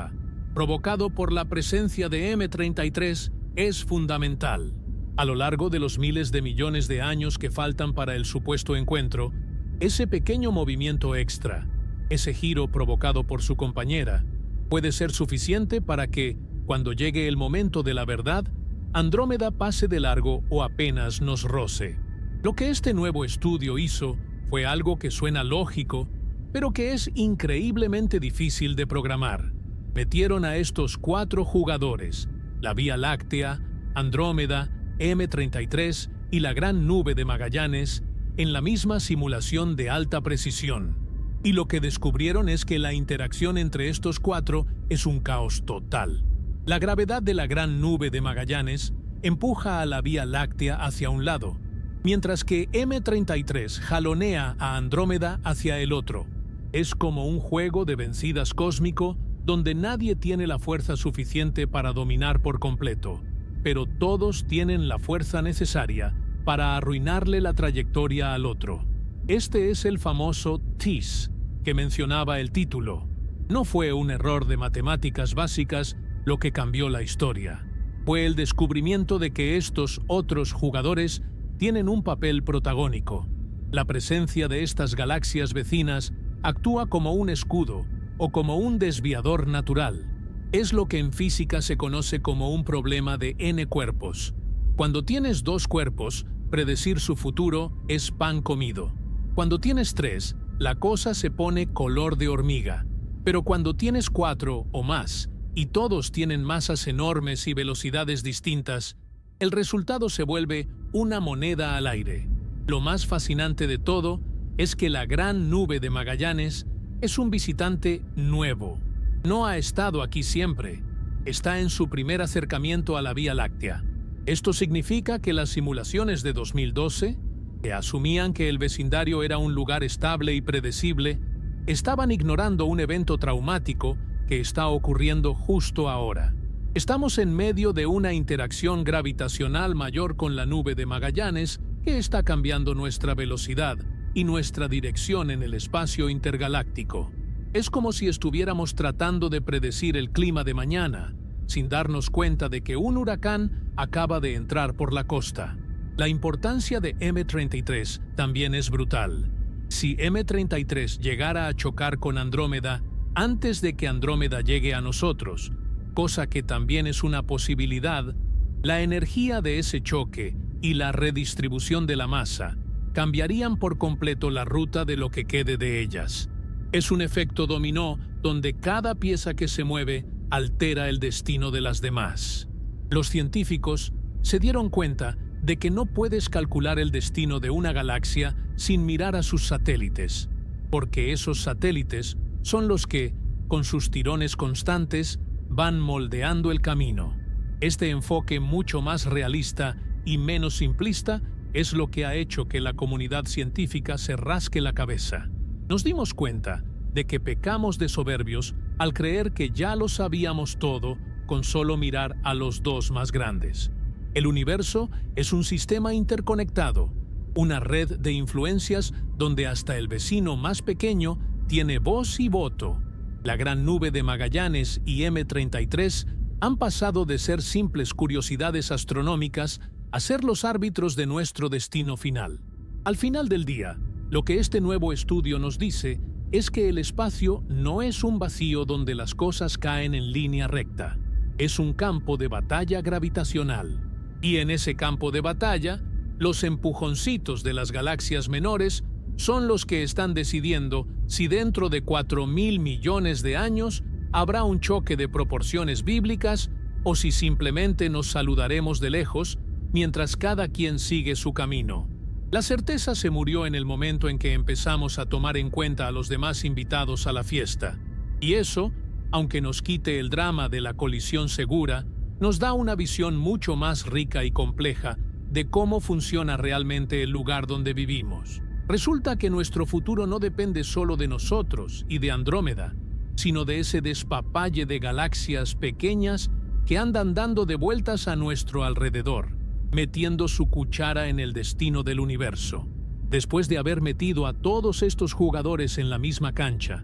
provocado por la presencia de eme treinta y tres, es fundamental. A lo largo de los miles de millones de años que faltan para el supuesto encuentro, ese pequeño movimiento extra, ese giro provocado por su compañera, puede ser suficiente para que, cuando llegue el momento de la verdad, Andrómeda pase de largo o apenas nos roce. Lo que este nuevo estudio hizo fue algo que suena lógico, pero que es increíblemente difícil de programar. Metieron a estos cuatro jugadores, la Vía Láctea, Andrómeda, eme treinta y tres y la Gran Nube de Magallanes, en la misma simulación de alta precisión. Y lo que descubrieron es que la interacción entre estos cuatro es un caos total. La gravedad de la Gran Nube de Magallanes empuja a la Vía Láctea hacia un lado, mientras que eme treinta y tres jalonea a Andrómeda hacia el otro. Es como un juego de vencidas cósmico donde nadie tiene la fuerza suficiente para dominar por completo, pero todos tienen la fuerza necesaria para arruinarle la trayectoria al otro. Este es el famoso T I S que mencionaba el título. No fue un error de matemáticas básicas lo que cambió la historia. Fue el descubrimiento de que estos otros jugadores tienen un papel protagónico. La presencia de estas galaxias vecinas actúa como un escudo o como un desviador natural. Es lo que en física se conoce como un problema de n cuerpos. Cuando tienes dos cuerpos, predecir su futuro es pan comido. Cuando tienes tres, la cosa se pone color de hormiga. Pero cuando tienes cuatro o más, y todos tienen masas enormes y velocidades distintas, el resultado se vuelve una moneda al aire. Lo más fascinante de todo es que la Gran Nube de Magallanes es un visitante nuevo. No ha estado aquí siempre. Está en su primer acercamiento a la Vía Láctea. Esto significa que las simulaciones de dos mil doce, que asumían que el vecindario era un lugar estable y predecible, estaban ignorando un evento traumático que está ocurriendo justo ahora. Estamos en medio de una interacción gravitacional mayor con la nube de Magallanes que está cambiando nuestra velocidad y nuestra dirección en el espacio intergaláctico. Es como si estuviéramos tratando de predecir el clima de mañana, sin darnos cuenta de que un huracán acaba de entrar por la costa. La importancia de eme treinta y tres también es brutal. Si eme treinta y tres llegara a chocar con Andrómeda antes de que Andrómeda llegue a nosotros, cosa que también es una posibilidad, la energía de ese choque y la redistribución de la masa cambiarían por completo la ruta de lo que quede de ellas. Es un efecto dominó donde cada pieza que se mueve altera el destino de las demás. Los científicos se dieron cuenta de que no puedes calcular el destino de una galaxia sin mirar a sus satélites, porque esos satélites son los que, con sus tirones constantes, van moldeando el camino. Este enfoque mucho más realista y menos simplista es lo que ha hecho que la comunidad científica se rasque la cabeza. Nos dimos cuenta de que pecamos de soberbios al creer que ya lo sabíamos todo con solo mirar a los dos más grandes. El universo es un sistema interconectado, una red de influencias donde hasta el vecino más pequeño tiene voz y voto. La Gran Nube de Magallanes y eme treinta y tres han pasado de ser simples curiosidades astronómicas a ser los árbitros de nuestro destino final. Al final del día, lo que este nuevo estudio nos dice es que el espacio no es un vacío donde las cosas caen en línea recta. Es un campo de batalla gravitacional. Y en ese campo de batalla, los empujoncitos de las galaxias menores son los que están decidiendo si dentro de cuatro mil millones de años habrá un choque de proporciones bíblicas o si simplemente nos saludaremos de lejos mientras cada quien sigue su camino. La certeza se murió en el momento en que empezamos a tomar en cuenta a los demás invitados a la fiesta. Y eso, aunque nos quite el drama de la colisión segura, nos da una visión mucho más rica y compleja de cómo funciona realmente el lugar donde vivimos. Resulta que nuestro futuro no depende solo de nosotros y de Andrómeda, sino de ese despapalle de galaxias pequeñas que andan dando de vueltas a nuestro alrededor, metiendo su cuchara en el destino del universo. Después de haber metido a todos estos jugadores en la misma cancha,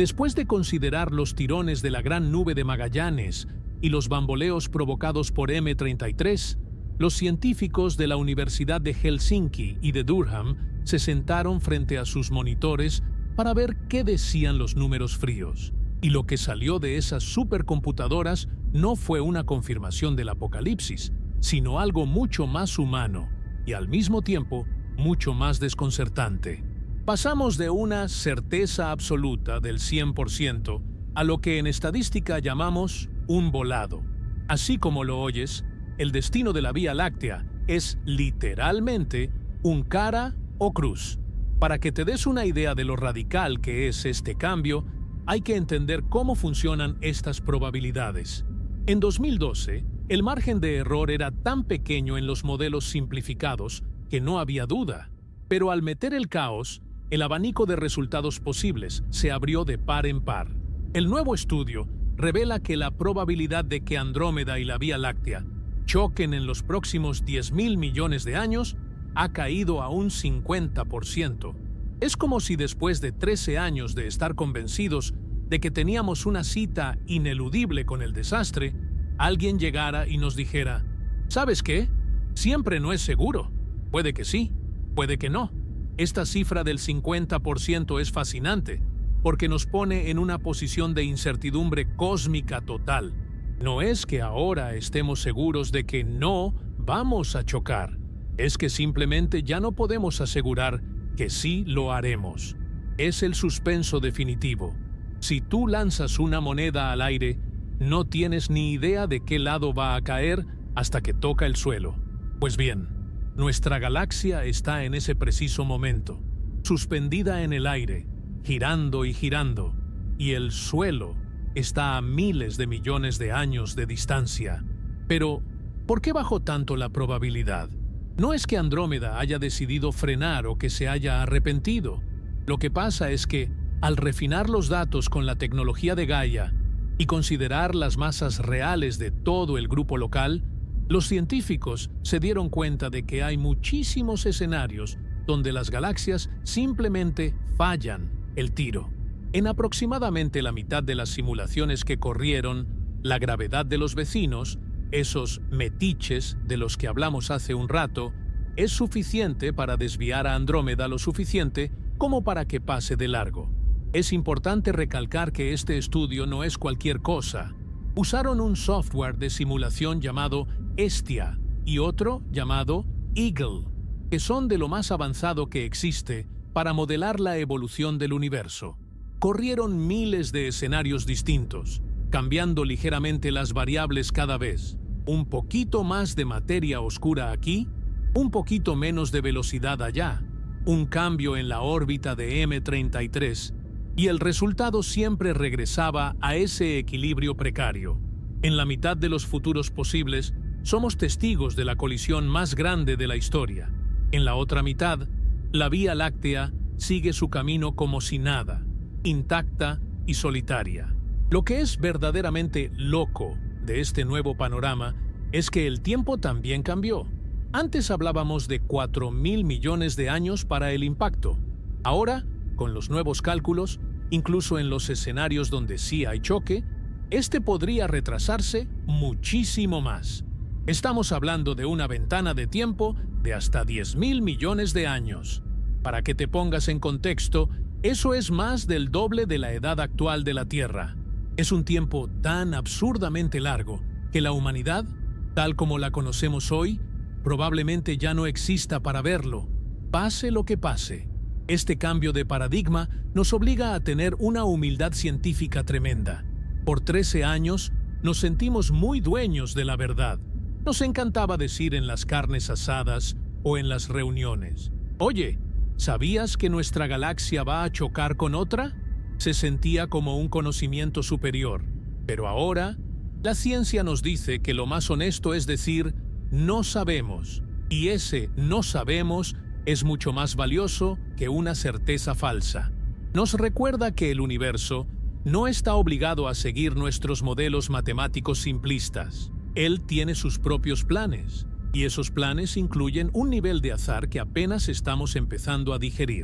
Después de considerar los tirones de la Gran Nube de Magallanes y los bamboleos provocados por eme treinta y tres, los científicos de la Universidad de Helsinki y de Durham se sentaron frente a sus monitores para ver qué decían los números fríos. Y lo que salió de esas supercomputadoras no fue una confirmación del apocalipsis, sino algo mucho más humano y al mismo tiempo mucho más desconcertante. Pasamos de una certeza absoluta del cien por ciento a lo que en estadística llamamos un volado. Así como lo oyes, el destino de la Vía Láctea es literalmente un cara o cruz. Para que te des una idea de lo radical que es este cambio, hay que entender cómo funcionan estas probabilidades. En dos mil doce, el margen de error era tan pequeño en los modelos simplificados que no había duda. Pero al meter el caos, el abanico de resultados posibles se abrió de par en par. El nuevo estudio revela que la probabilidad de que Andrómeda y la Vía Láctea choquen en los próximos diez mil millones de años ha caído a un cincuenta por ciento. Es como si después de trece años de estar convencidos de que teníamos una cita ineludible con el desastre, alguien llegara y nos dijera: ¿sabes qué? Siempre no es seguro. Puede que sí, puede que no. Esta cifra del cincuenta por ciento es fascinante, porque nos pone en una posición de incertidumbre cósmica total. No es que ahora estemos seguros de que no vamos a chocar, es que simplemente ya no podemos asegurar que sí lo haremos. Es el suspenso definitivo. Si tú lanzas una moneda al aire, no tienes ni idea de qué lado va a caer hasta que toca el suelo. Pues bien, nuestra galaxia está en ese preciso momento, suspendida en el aire, girando y girando, y el suelo está a miles de millones de años de distancia. Pero, ¿por qué bajó tanto la probabilidad? No es que Andrómeda haya decidido frenar o que se haya arrepentido. Lo que pasa es que, al refinar los datos con la tecnología de Gaia y considerar las masas reales de todo el grupo local, los científicos se dieron cuenta de que hay muchísimos escenarios donde las galaxias simplemente fallan el tiro. En aproximadamente la mitad de las simulaciones que corrieron, la gravedad de los vecinos, esos metiches de los que hablamos hace un rato, es suficiente para desviar a Andrómeda lo suficiente como para que pase de largo. Es importante recalcar que este estudio no es cualquier cosa. Usaron un software de simulación llamado Hestia y otro llamado Eagle, que son de lo más avanzado que existe para modelar la evolución del universo. Corrieron miles de escenarios distintos, cambiando ligeramente las variables cada vez. Un poquito más de materia oscura aquí, un poquito menos de velocidad allá, un cambio en la órbita de eme treinta y tres, y el resultado siempre regresaba a ese equilibrio precario. En la mitad de los futuros posibles, somos testigos de la colisión más grande de la historia. En la otra mitad, la Vía Láctea sigue su camino como si nada, intacta y solitaria. Lo que es verdaderamente loco de este nuevo panorama es que el tiempo también cambió. Antes hablábamos de cuatro mil millones de años para el impacto. Ahora, con los nuevos cálculos, incluso en los escenarios donde sí hay choque, este podría retrasarse muchísimo más. Estamos hablando de una ventana de tiempo de hasta diez mil millones de años. Para que te pongas en contexto, eso es más del doble de la edad actual de la Tierra. Es un tiempo tan absurdamente largo que la humanidad, tal como la conocemos hoy, probablemente ya no exista para verlo, pase lo que pase. Este cambio de paradigma nos obliga a tener una humildad científica tremenda. Por trece años nos sentimos muy dueños de la verdad. Nos encantaba decir en las carnes asadas o en las reuniones: «Oye, ¿sabías que nuestra galaxia va a chocar con otra?». Se sentía como un conocimiento superior. Pero ahora, la ciencia nos dice que lo más honesto es decir «no sabemos», y ese «no sabemos» es mucho más valioso que una certeza falsa. Nos recuerda que el universo no está obligado a seguir nuestros modelos matemáticos simplistas. Él tiene sus propios planes, y esos planes incluyen un nivel de azar que apenas estamos empezando a digerir.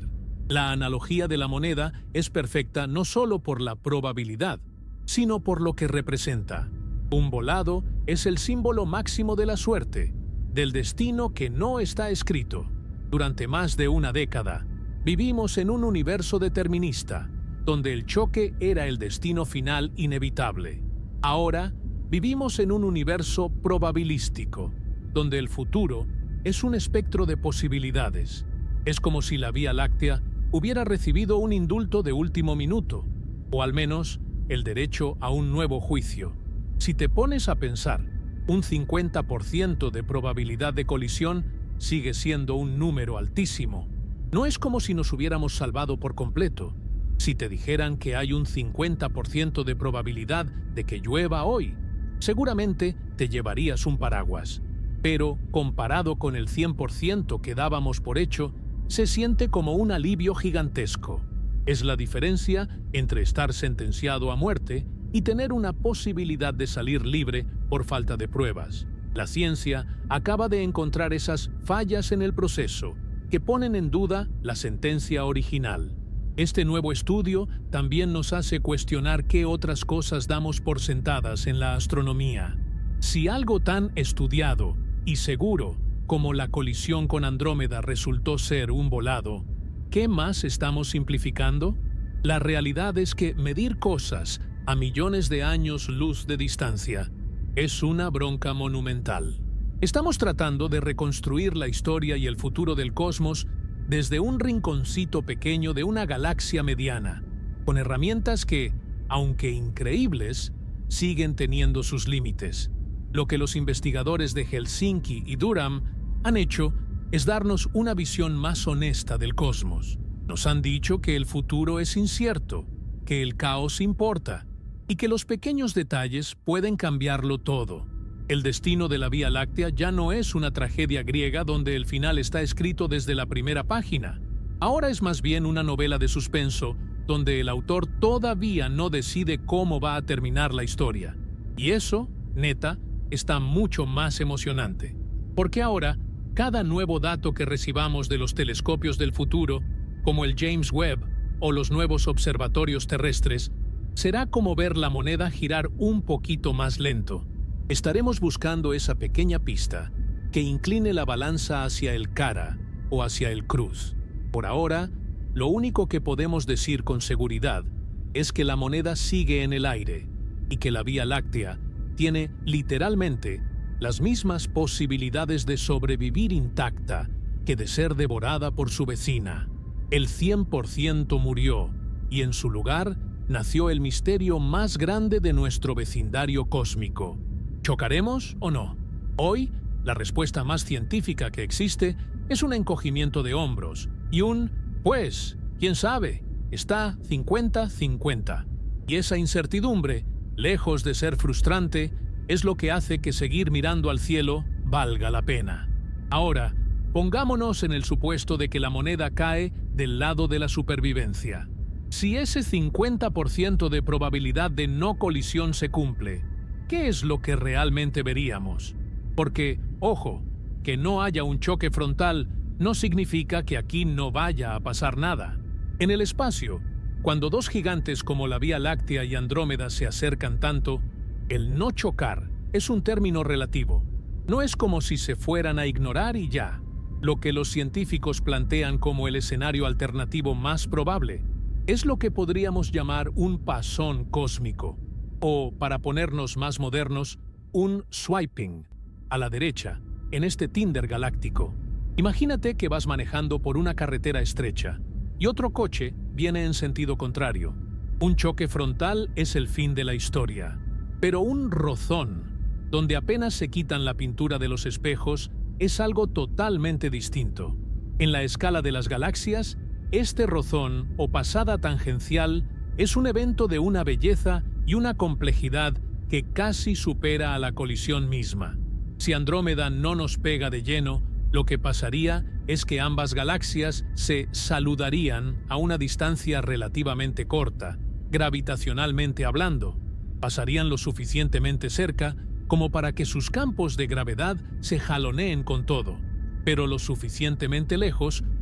La analogía de la moneda es perfecta no solo por la probabilidad, sino por lo que representa. Un volado es el símbolo máximo de la suerte, del destino que no está escrito. Durante más de una década, vivimos en un universo determinista, donde el choque era el destino final inevitable. Ahora, vivimos en un universo probabilístico, donde el futuro es un espectro de posibilidades. Es como si la Vía Láctea hubiera recibido un indulto de último minuto, o al menos el derecho a un nuevo juicio. Si te pones a pensar, un cincuenta por ciento de probabilidad de colisión sigue siendo un número altísimo. No es como si nos hubiéramos salvado por completo. Si te dijeran que hay un cincuenta por ciento de probabilidad de que llueva hoy, seguramente te llevarías un paraguas. Pero, comparado con el cien por ciento que dábamos por hecho, se siente como un alivio gigantesco. Es la diferencia entre estar sentenciado a muerte y tener una posibilidad de salir libre por falta de pruebas. La ciencia acaba de encontrar esas fallas en el proceso que ponen en duda la sentencia original. Este nuevo estudio también nos hace cuestionar qué otras cosas damos por sentadas en la astronomía. Si algo tan estudiado y seguro como la colisión con Andrómeda resultó ser un volado, ¿qué más estamos simplificando? La realidad es que medir cosas a millones de años luz de distancia es una bronca monumental. Estamos tratando de reconstruir la historia y el futuro del cosmos desde un rinconcito pequeño de una galaxia mediana, con herramientas que, aunque increíbles, siguen teniendo sus límites. Lo que los investigadores de Helsinki y Durham han hecho es darnos una visión más honesta del cosmos. Nos han dicho que el futuro es incierto, que el caos importa y que los pequeños detalles pueden cambiarlo todo. El destino de la Vía Láctea ya no es una tragedia griega donde el final está escrito desde la primera página. Ahora es más bien una novela de suspenso donde el autor todavía no decide cómo va a terminar la historia. Y eso, neta, está mucho más emocionante. Porque ahora, cada nuevo dato que recibamos de los telescopios del futuro, como el James Webb o los nuevos observatorios terrestres, será como ver la moneda girar un poquito más lento. Estaremos buscando esa pequeña pista que incline la balanza hacia el cara o hacia el cruz. Por ahora, lo único que podemos decir con seguridad es que la moneda sigue en el aire y que la Vía Láctea tiene literalmente las mismas posibilidades de sobrevivir intacta que de ser devorada por su vecina. El cien por ciento murió y en su lugar nació el misterio más grande de nuestro vecindario cósmico. ¿Chocaremos o no? Hoy, la respuesta más científica que existe es un encogimiento de hombros y un, pues, quién sabe, está cincuenta cincuenta. Y esa incertidumbre, lejos de ser frustrante, es lo que hace que seguir mirando al cielo valga la pena. Ahora, pongámonos en el supuesto de que la moneda cae del lado de la supervivencia. Si ese cincuenta por ciento de probabilidad de no colisión se cumple, ¿qué es lo que realmente veríamos? Porque, ojo, que no haya un choque frontal no significa que aquí no vaya a pasar nada. En el espacio, cuando dos gigantes como la Vía Láctea y Andrómeda se acercan tanto, el no chocar es un término relativo. No es como si se fueran a ignorar y ya. Lo que los científicos plantean como el escenario alternativo más probable es lo que podríamos llamar un pasón cósmico. O, para ponernos más modernos, un swiping, a la derecha, en este Tinder galáctico. Imagínate que vas manejando por una carretera estrecha y otro coche viene en sentido contrario. Un choque frontal es el fin de la historia, pero un rozón, donde apenas se quitan la pintura de los espejos, es algo totalmente distinto. En la escala de las galaxias, este rozón o pasada tangencial es un evento de una belleza y una complejidad que casi supera a la colisión misma. Si Andrómeda no nos pega de lleno, lo que pasaría es que ambas galaxias se saludarían a una distancia relativamente corta, gravitacionalmente hablando. Pasarían lo suficientemente cerca como para que sus campos de gravedad se jaloneen con todo, pero lo suficientemente lejos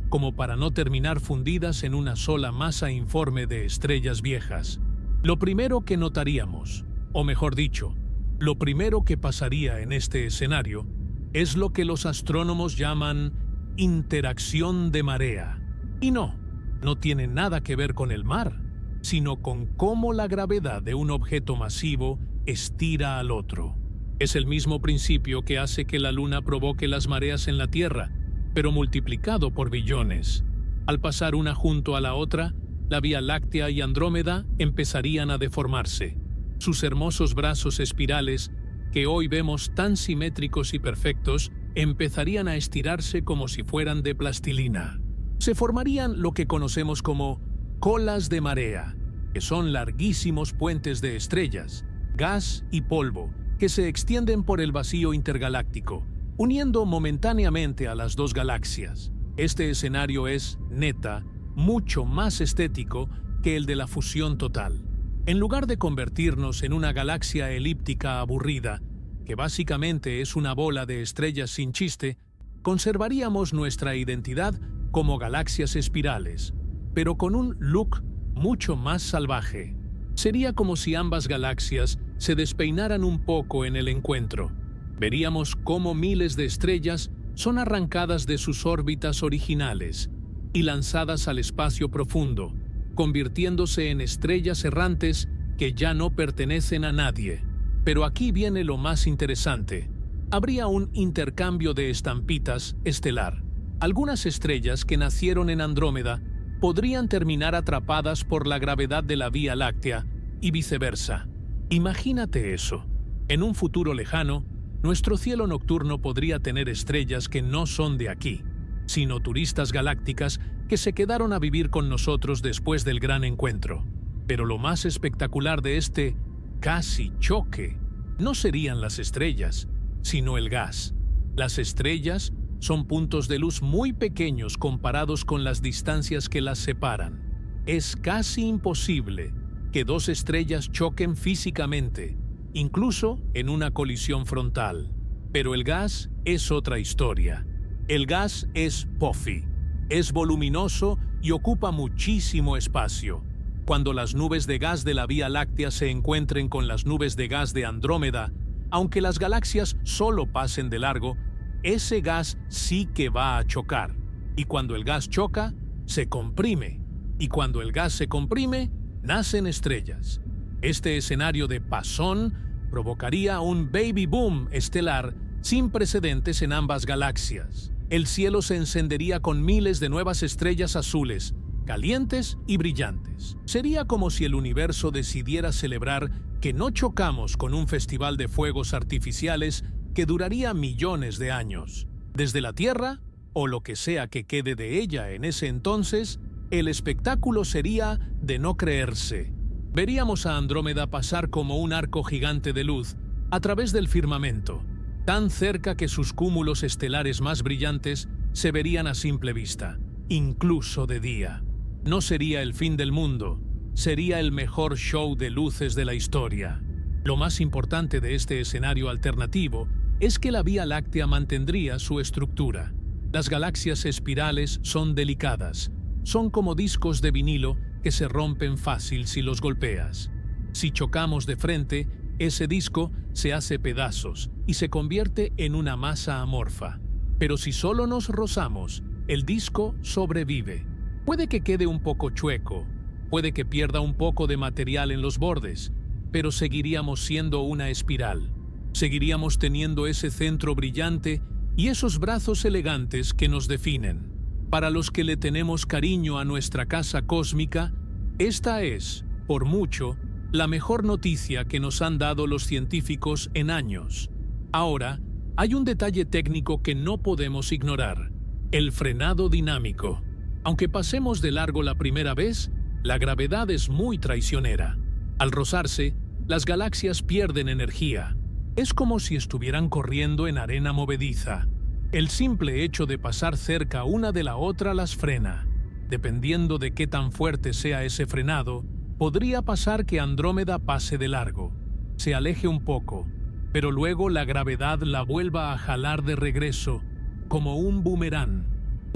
como para no terminar fundidas en una sola masa informe de estrellas viejas. Lo primero que notaríamos, o mejor dicho, lo primero que pasaría en este escenario, es lo que los astrónomos llaman interacción de marea. Y no, no tiene nada que ver con el mar, sino con cómo la gravedad de un objeto masivo estira al otro. Es el mismo principio que hace que la Luna provoque las mareas en la Tierra, pero multiplicado por billones. Al pasar una junto a la otra, la Vía Láctea y Andrómeda empezarían a deformarse. Sus hermosos brazos espirales, que hoy vemos tan simétricos y perfectos, empezarían a estirarse como si fueran de plastilina. Se formarían lo que conocemos como colas de marea, que son larguísimos puentes de estrellas, gas y polvo, que se extienden por el vacío intergaláctico, uniendo momentáneamente a las dos galaxias. Este escenario es, neta, mucho más estético que el de la fusión total. En lugar de convertirnos en una galaxia elíptica aburrida, que básicamente es una bola de estrellas sin chiste, conservaríamos nuestra identidad como galaxias espirales, pero con un look mucho más salvaje. Sería como si ambas galaxias se despeinaran un poco en el encuentro. Veríamos cómo miles de estrellas son arrancadas de sus órbitas originales y lanzadas al espacio profundo, convirtiéndose en estrellas errantes que ya no pertenecen a nadie. Pero aquí viene lo más interesante. Habría un intercambio de estampitas estelar. Algunas estrellas que nacieron en Andrómeda podrían terminar atrapadas por la gravedad de la Vía Láctea y viceversa. Imagínate eso. En un futuro lejano, nuestro cielo nocturno podría tener estrellas que no son de aquí, sino turistas galácticas que se quedaron a vivir con nosotros después del gran encuentro. Pero lo más espectacular de este casi choque no serían las estrellas, sino el gas. Las estrellas son puntos de luz muy pequeños comparados con las distancias que las separan. Es casi imposible que dos estrellas choquen físicamente, incluso en una colisión frontal. Pero el gas es otra historia. El gas es puffy, es voluminoso y ocupa muchísimo espacio. Cuando las nubes de gas de la Vía Láctea se encuentren con las nubes de gas de Andrómeda, aunque las galaxias solo pasen de largo, ese gas sí que va a chocar. Y cuando el gas choca, se comprime. Y cuando el gas se comprime, nacen estrellas. Este escenario de pasón provocaría un baby boom estelar sin precedentes en ambas galaxias. El cielo se encendería con miles de nuevas estrellas azules, calientes y brillantes. Sería como si el universo decidiera celebrar que no chocamos con un festival de fuegos artificiales que duraría millones de años. Desde la Tierra, o lo que sea que quede de ella en ese entonces, el espectáculo sería de no creerse. Veríamos a Andrómeda pasar como un arco gigante de luz a través del firmamento, tan cerca que sus cúmulos estelares más brillantes se verían a simple vista, incluso de día. No sería el fin del mundo, sería el mejor show de luces de la historia. Lo más importante de este escenario alternativo es que la Vía Láctea mantendría su estructura. Las galaxias espirales son delicadas, son como discos de vinilo que se rompen fácil si los golpeas. Si chocamos de frente, ese disco se hace pedazos y se convierte en una masa amorfa. Pero si solo nos rozamos, el disco sobrevive. Puede que quede un poco chueco, puede que pierda un poco de material en los bordes, pero seguiríamos siendo una espiral. Seguiríamos teniendo ese centro brillante y esos brazos elegantes que nos definen. Para los que le tenemos cariño a nuestra casa cósmica, esta es, por mucho, la mejor noticia que nos han dado los científicos en años. Ahora, hay un detalle técnico que no podemos ignorar: el frenado dinámico. Aunque pasemos de largo la primera vez, la gravedad es muy traicionera. Al rozarse, las galaxias pierden energía. Es como si estuvieran corriendo en arena movediza. El simple hecho de pasar cerca una de la otra las frena. Dependiendo de qué tan fuerte sea ese frenado, podría pasar que Andrómeda pase de largo, se aleje un poco, pero luego la gravedad la vuelva a jalar de regreso, como un boomerang.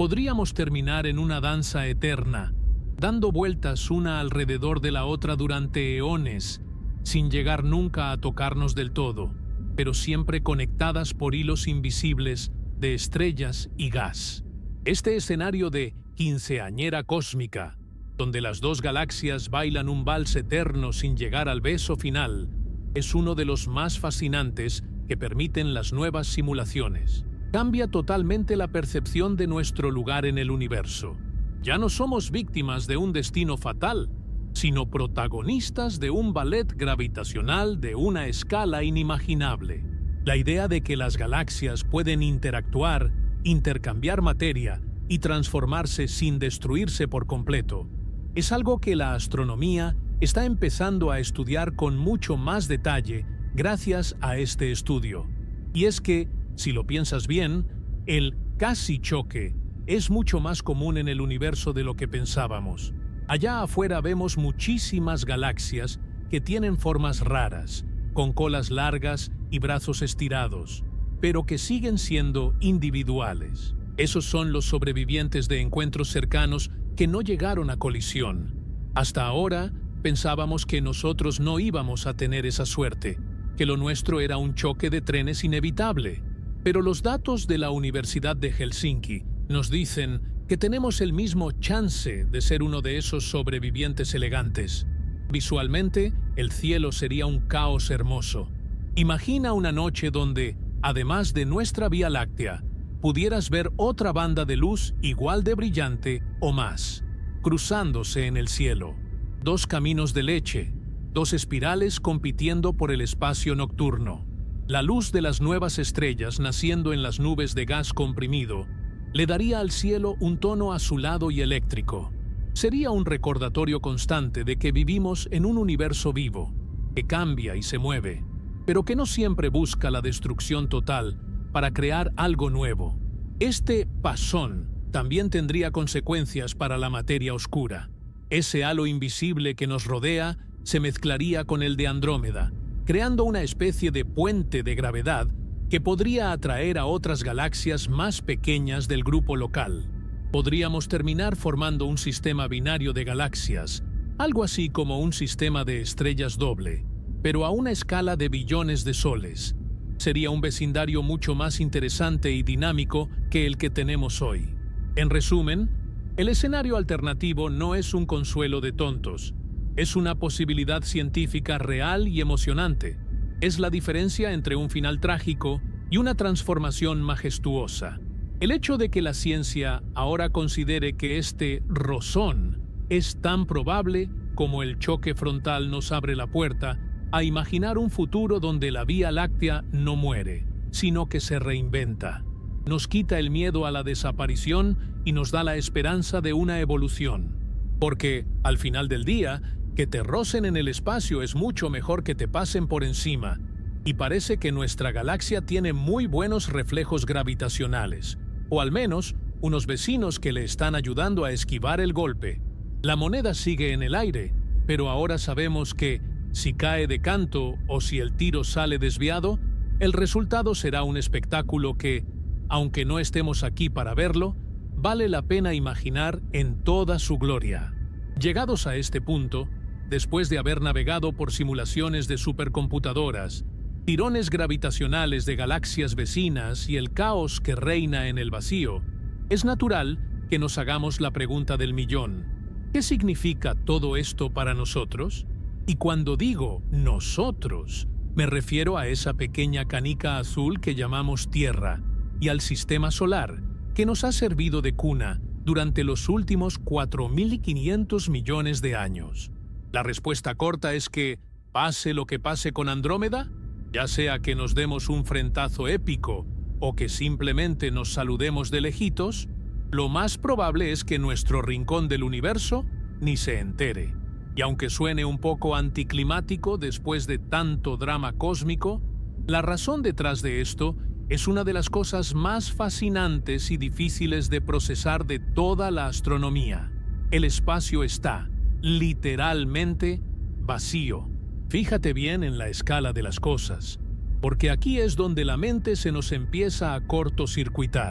podríamos terminar en una danza eterna, dando vueltas una alrededor de la otra durante eones, sin llegar nunca a tocarnos del todo, pero siempre conectadas por hilos invisibles de estrellas y gas. Este escenario de quinceañera cósmica, donde las dos galaxias bailan un vals eterno sin llegar al beso final, es uno de los más fascinantes que permiten las nuevas simulaciones. Cambia totalmente la percepción de nuestro lugar en el universo. Ya no somos víctimas de un destino fatal, sino protagonistas de un ballet gravitacional de una escala inimaginable. La idea de que las galaxias pueden interactuar, intercambiar materia y transformarse sin destruirse por completo, es algo que la astronomía está empezando a estudiar con mucho más detalle gracias a este estudio. Y es que, si lo piensas bien, el casi choque es mucho más común en el universo de lo que pensábamos. Allá afuera vemos muchísimas galaxias que tienen formas raras, con colas largas y brazos estirados, pero que siguen siendo individuales. Esos son los sobrevivientes de encuentros cercanos que no llegaron a colisión. Hasta ahora, pensábamos que nosotros no íbamos a tener esa suerte, que lo nuestro era un choque de trenes inevitable. Pero los datos de la Universidad de Helsinki nos dicen que tenemos el mismo chance de ser uno de esos sobrevivientes elegantes. Visualmente, el cielo sería un caos hermoso. Imagina una noche donde, además de nuestra Vía Láctea, pudieras ver otra banda de luz igual de brillante o más, cruzándose en el cielo. Dos caminos de leche, dos espirales compitiendo por el espacio nocturno. La luz de las nuevas estrellas naciendo en las nubes de gas comprimido le daría al cielo un tono azulado y eléctrico. Sería un recordatorio constante de que vivimos en un universo vivo, que cambia y se mueve, pero que no siempre busca la destrucción total para crear algo nuevo. Este pasón también tendría consecuencias para la materia oscura. Ese halo invisible que nos rodea se mezclaría con el de Andrómeda, creando una especie de puente de gravedad que podría atraer a otras galaxias más pequeñas del grupo local. Podríamos terminar formando un sistema binario de galaxias, algo así como un sistema de estrellas doble, pero a una escala de billones de soles. Sería un vecindario mucho más interesante y dinámico que el que tenemos hoy. En resumen, el escenario alternativo no es un consuelo de tontos. Es una posibilidad científica real y emocionante. Es la diferencia entre un final trágico y una transformación majestuosa. El hecho de que la ciencia ahora considere que este rozón es tan probable como el choque frontal nos abre la puerta a imaginar un futuro donde la Vía Láctea no muere, sino que se reinventa. Nos quita el miedo a la desaparición y nos da la esperanza de una evolución. Porque, al final del día, que te rocen en el espacio es mucho mejor que te pasen por encima, y parece que nuestra galaxia tiene muy buenos reflejos gravitacionales, o al menos unos vecinos que le están ayudando a esquivar el golpe. La moneda sigue en el aire, pero ahora sabemos que, si cae de canto o si el tiro sale desviado, el resultado será un espectáculo que, aunque no estemos aquí para verlo, vale la pena imaginar en toda su gloria. Llegados a este punto, después de haber navegado por simulaciones de supercomputadoras, tirones gravitacionales de galaxias vecinas y el caos que reina en el vacío, es natural que nos hagamos la pregunta del millón. ¿Qué significa todo esto para nosotros? Y cuando digo nosotros, me refiero a esa pequeña canica azul que llamamos Tierra y al sistema solar, que nos ha servido de cuna durante los últimos cuatro mil quinientos millones de años. La respuesta corta es que, pase lo que pase con Andrómeda, ya sea que nos demos un frentazo épico o que simplemente nos saludemos de lejitos, lo más probable es que nuestro rincón del universo ni se entere. Y aunque suene un poco anticlimático después de tanto drama cósmico, la razón detrás de esto es una de las cosas más fascinantes y difíciles de procesar de toda la astronomía. El espacio está, literalmente, vacío. Fíjate bien en la escala de las cosas, porque aquí es donde la mente se nos empieza a cortocircuitar.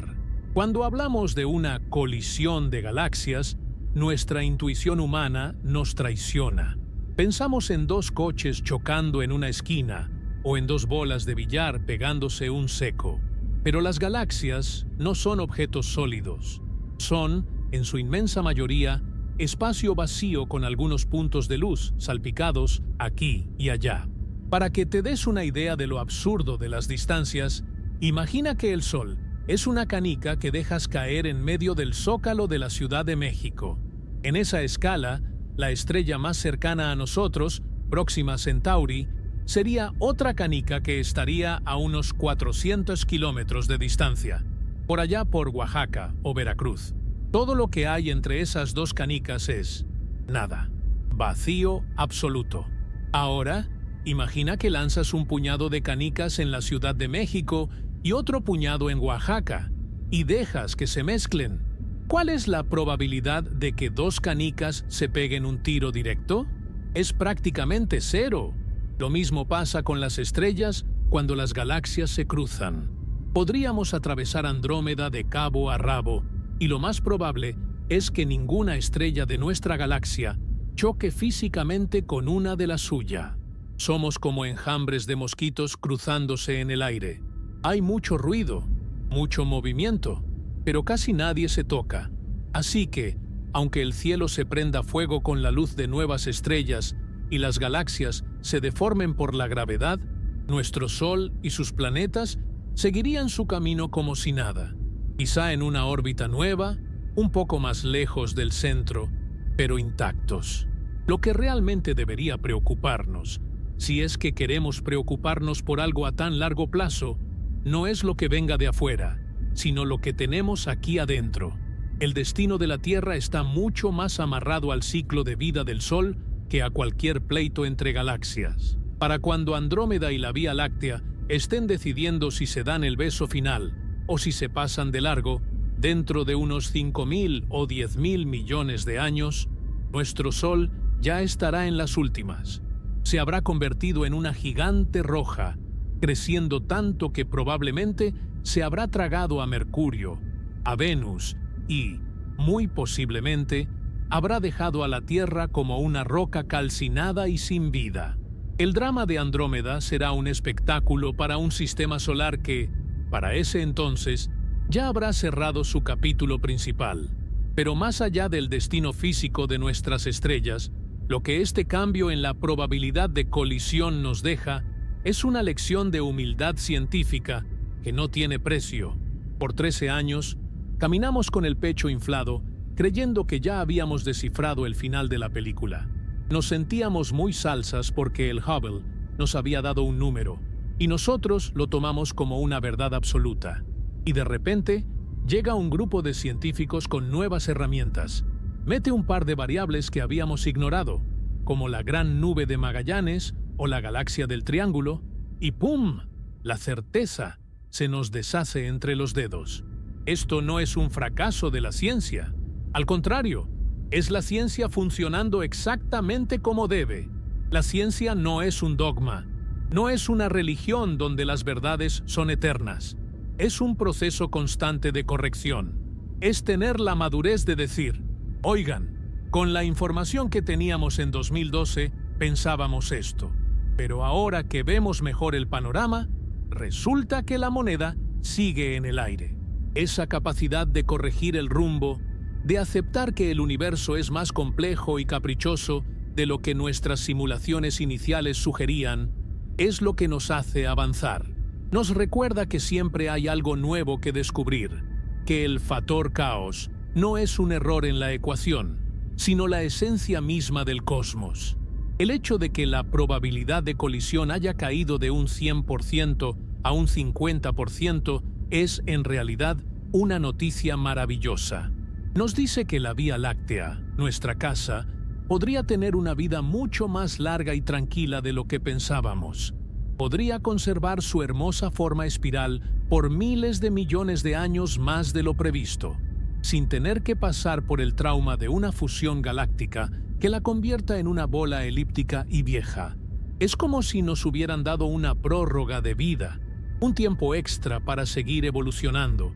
Cuando hablamos de una colisión de galaxias, nuestra intuición humana nos traiciona. Pensamos en dos coches chocando en una esquina o en dos bolas de billar pegándose un seco. Pero las galaxias no son objetos sólidos. Son, en su inmensa mayoría, espacio vacío con algunos puntos de luz salpicados aquí y allá. Para que te des una idea de lo absurdo de las distancias, imagina que el Sol es una canica que dejas caer en medio del zócalo de la Ciudad de México. En esa escala, la estrella más cercana a nosotros, Próxima Centauri, sería otra canica que estaría a unos cuatrocientos kilómetros de distancia, por allá por Oaxaca o Veracruz. Todo lo que hay entre esas dos canicas es nada, vacío absoluto. Ahora, imagina que lanzas un puñado de canicas en la Ciudad de México y otro puñado en Oaxaca, y dejas que se mezclen. ¿Cuál es la probabilidad de que dos canicas se peguen un tiro directo? Es prácticamente cero. Lo mismo pasa con las estrellas cuando las galaxias se cruzan. Podríamos atravesar Andrómeda de cabo a rabo, y lo más probable es que ninguna estrella de nuestra galaxia choque físicamente con una de la suya. Somos como enjambres de mosquitos cruzándose en el aire. Hay mucho ruido, mucho movimiento, pero casi nadie se toca. Así que, aunque el cielo se prenda fuego con la luz de nuevas estrellas y las galaxias se deformen por la gravedad, nuestro Sol y sus planetas seguirían su camino como si nada, quizá en una órbita nueva, un poco más lejos del centro, pero intactos. Lo que realmente debería preocuparnos, si es que queremos preocuparnos por algo a tan largo plazo, no es lo que venga de afuera, sino lo que tenemos aquí adentro. El destino de la Tierra está mucho más amarrado al ciclo de vida del Sol que a cualquier pleito entre galaxias. Para cuando Andrómeda y la Vía Láctea estén decidiendo si se dan el beso final o si se pasan de largo, dentro de unos cinco mil o diez mil millones de años, nuestro Sol ya estará en las últimas. Se habrá convertido en una gigante roja, creciendo tanto que probablemente se habrá tragado a Mercurio, a Venus y, muy posiblemente, habrá dejado a la Tierra como una roca calcinada y sin vida. El drama de Andrómeda será un espectáculo para un sistema solar que, para ese entonces, ya habrá cerrado su capítulo principal. Pero más allá del destino físico de nuestras estrellas, lo que este cambio en la probabilidad de colisión nos deja es una lección de humildad científica que no tiene precio. Por trece años, caminamos con el pecho inflado, creyendo que ya habíamos descifrado el final de la película. Nos sentíamos muy salsas porque el Hubble nos había dado un número, y nosotros lo tomamos como una verdad absoluta. Y de repente, llega un grupo de científicos con nuevas herramientas. Mete un par de variables que habíamos ignorado, como la gran nube de Magallanes o la galaxia del Triángulo, y ¡pum! La certeza se nos deshace entre los dedos. Esto no es un fracaso de la ciencia. Al contrario, es la ciencia funcionando exactamente como debe. La ciencia no es un dogma, no es una religión donde las verdades son eternas. Es un proceso constante de corrección. Es tener la madurez de decir, oigan, con la información que teníamos en dos mil doce, pensábamos esto. Pero ahora que vemos mejor el panorama, resulta que la moneda sigue en el aire. Esa capacidad de corregir el rumbo, de aceptar que el universo es más complejo y caprichoso de lo que nuestras simulaciones iniciales sugerían, es lo que nos hace avanzar. Nos recuerda que siempre hay algo nuevo que descubrir, que el factor caos no es un error en la ecuación, sino la esencia misma del cosmos. El hecho de que la probabilidad de colisión haya caído de un cien por ciento a un cincuenta por ciento es, en realidad, una noticia maravillosa. Nos dice que la Vía Láctea, nuestra casa, podría tener una vida mucho más larga y tranquila de lo que pensábamos. Podría conservar su hermosa forma espiral por miles de millones de años más de lo previsto, sin tener que pasar por el trauma de una fusión galáctica que la convierta en una bola elíptica y vieja. Es como si nos hubieran dado una prórroga de vida, un tiempo extra para seguir evolucionando.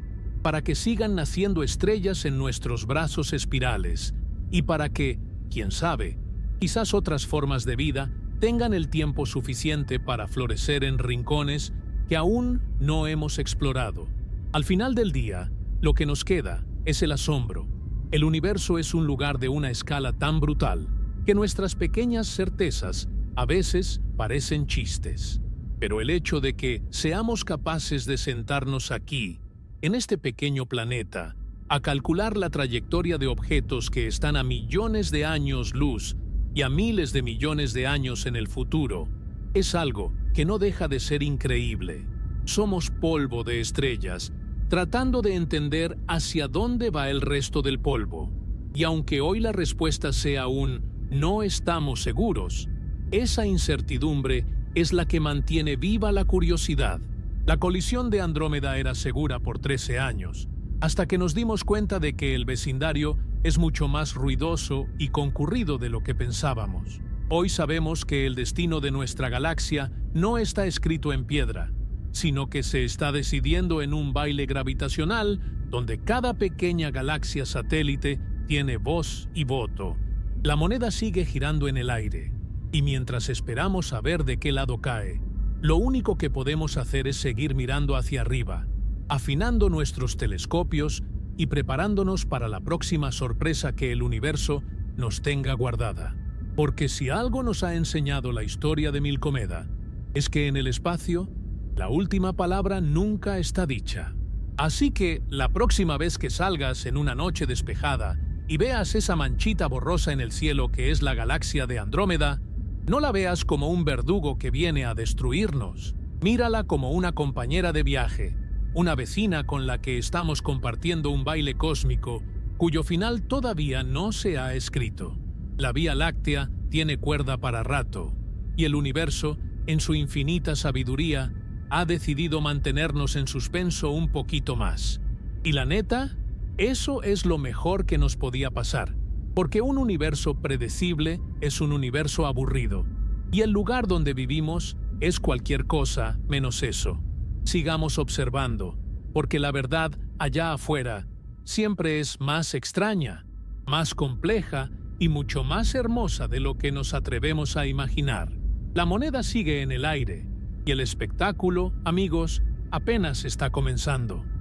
para que sigan naciendo estrellas en nuestros brazos espirales y para que, quién sabe, quizás otras formas de vida tengan el tiempo suficiente para florecer en rincones que aún no hemos explorado. Al final del día, lo que nos queda es el asombro. El universo es un lugar de una escala tan brutal que nuestras pequeñas certezas a veces parecen chistes. Pero el hecho de que seamos capaces de sentarnos aquí, en este pequeño planeta, a calcular la trayectoria de objetos que están a millones de años luz y a miles de millones de años en el futuro, es algo que no deja de ser increíble. Somos polvo de estrellas, tratando de entender hacia dónde va el resto del polvo. Y aunque hoy la respuesta sea un no estamos seguros, esa incertidumbre es la que mantiene viva la curiosidad. La colisión de Andrómeda era segura por trece años, hasta que nos dimos cuenta de que el vecindario es mucho más ruidoso y concurrido de lo que pensábamos. Hoy sabemos que el destino de nuestra galaxia no está escrito en piedra, sino que se está decidiendo en un baile gravitacional donde cada pequeña galaxia satélite tiene voz y voto. La moneda sigue girando en el aire, y mientras esperamos a ver de qué lado cae, lo único que podemos hacer es seguir mirando hacia arriba, afinando nuestros telescopios y preparándonos para la próxima sorpresa que el universo nos tenga guardada. Porque si algo nos ha enseñado la historia de Milcomeda, es que en el espacio, la última palabra nunca está dicha. Así que, la próxima vez que salgas en una noche despejada y veas esa manchita borrosa en el cielo que es la galaxia de Andrómeda, no la veas como un verdugo que viene a destruirnos. Mírala como una compañera de viaje, una vecina con la que estamos compartiendo un baile cósmico, cuyo final todavía no se ha escrito. La Vía Láctea tiene cuerda para rato, y el universo, en su infinita sabiduría, ha decidido mantenernos en suspenso un poquito más. Y la neta, eso es lo mejor que nos podía pasar, porque un universo predecible es un universo aburrido, y el lugar donde vivimos es cualquier cosa menos eso. Sigamos observando, porque la verdad allá afuera siempre es más extraña, más compleja y mucho más hermosa de lo que nos atrevemos a imaginar. La moneda sigue en el aire, y el espectáculo, amigos, apenas está comenzando.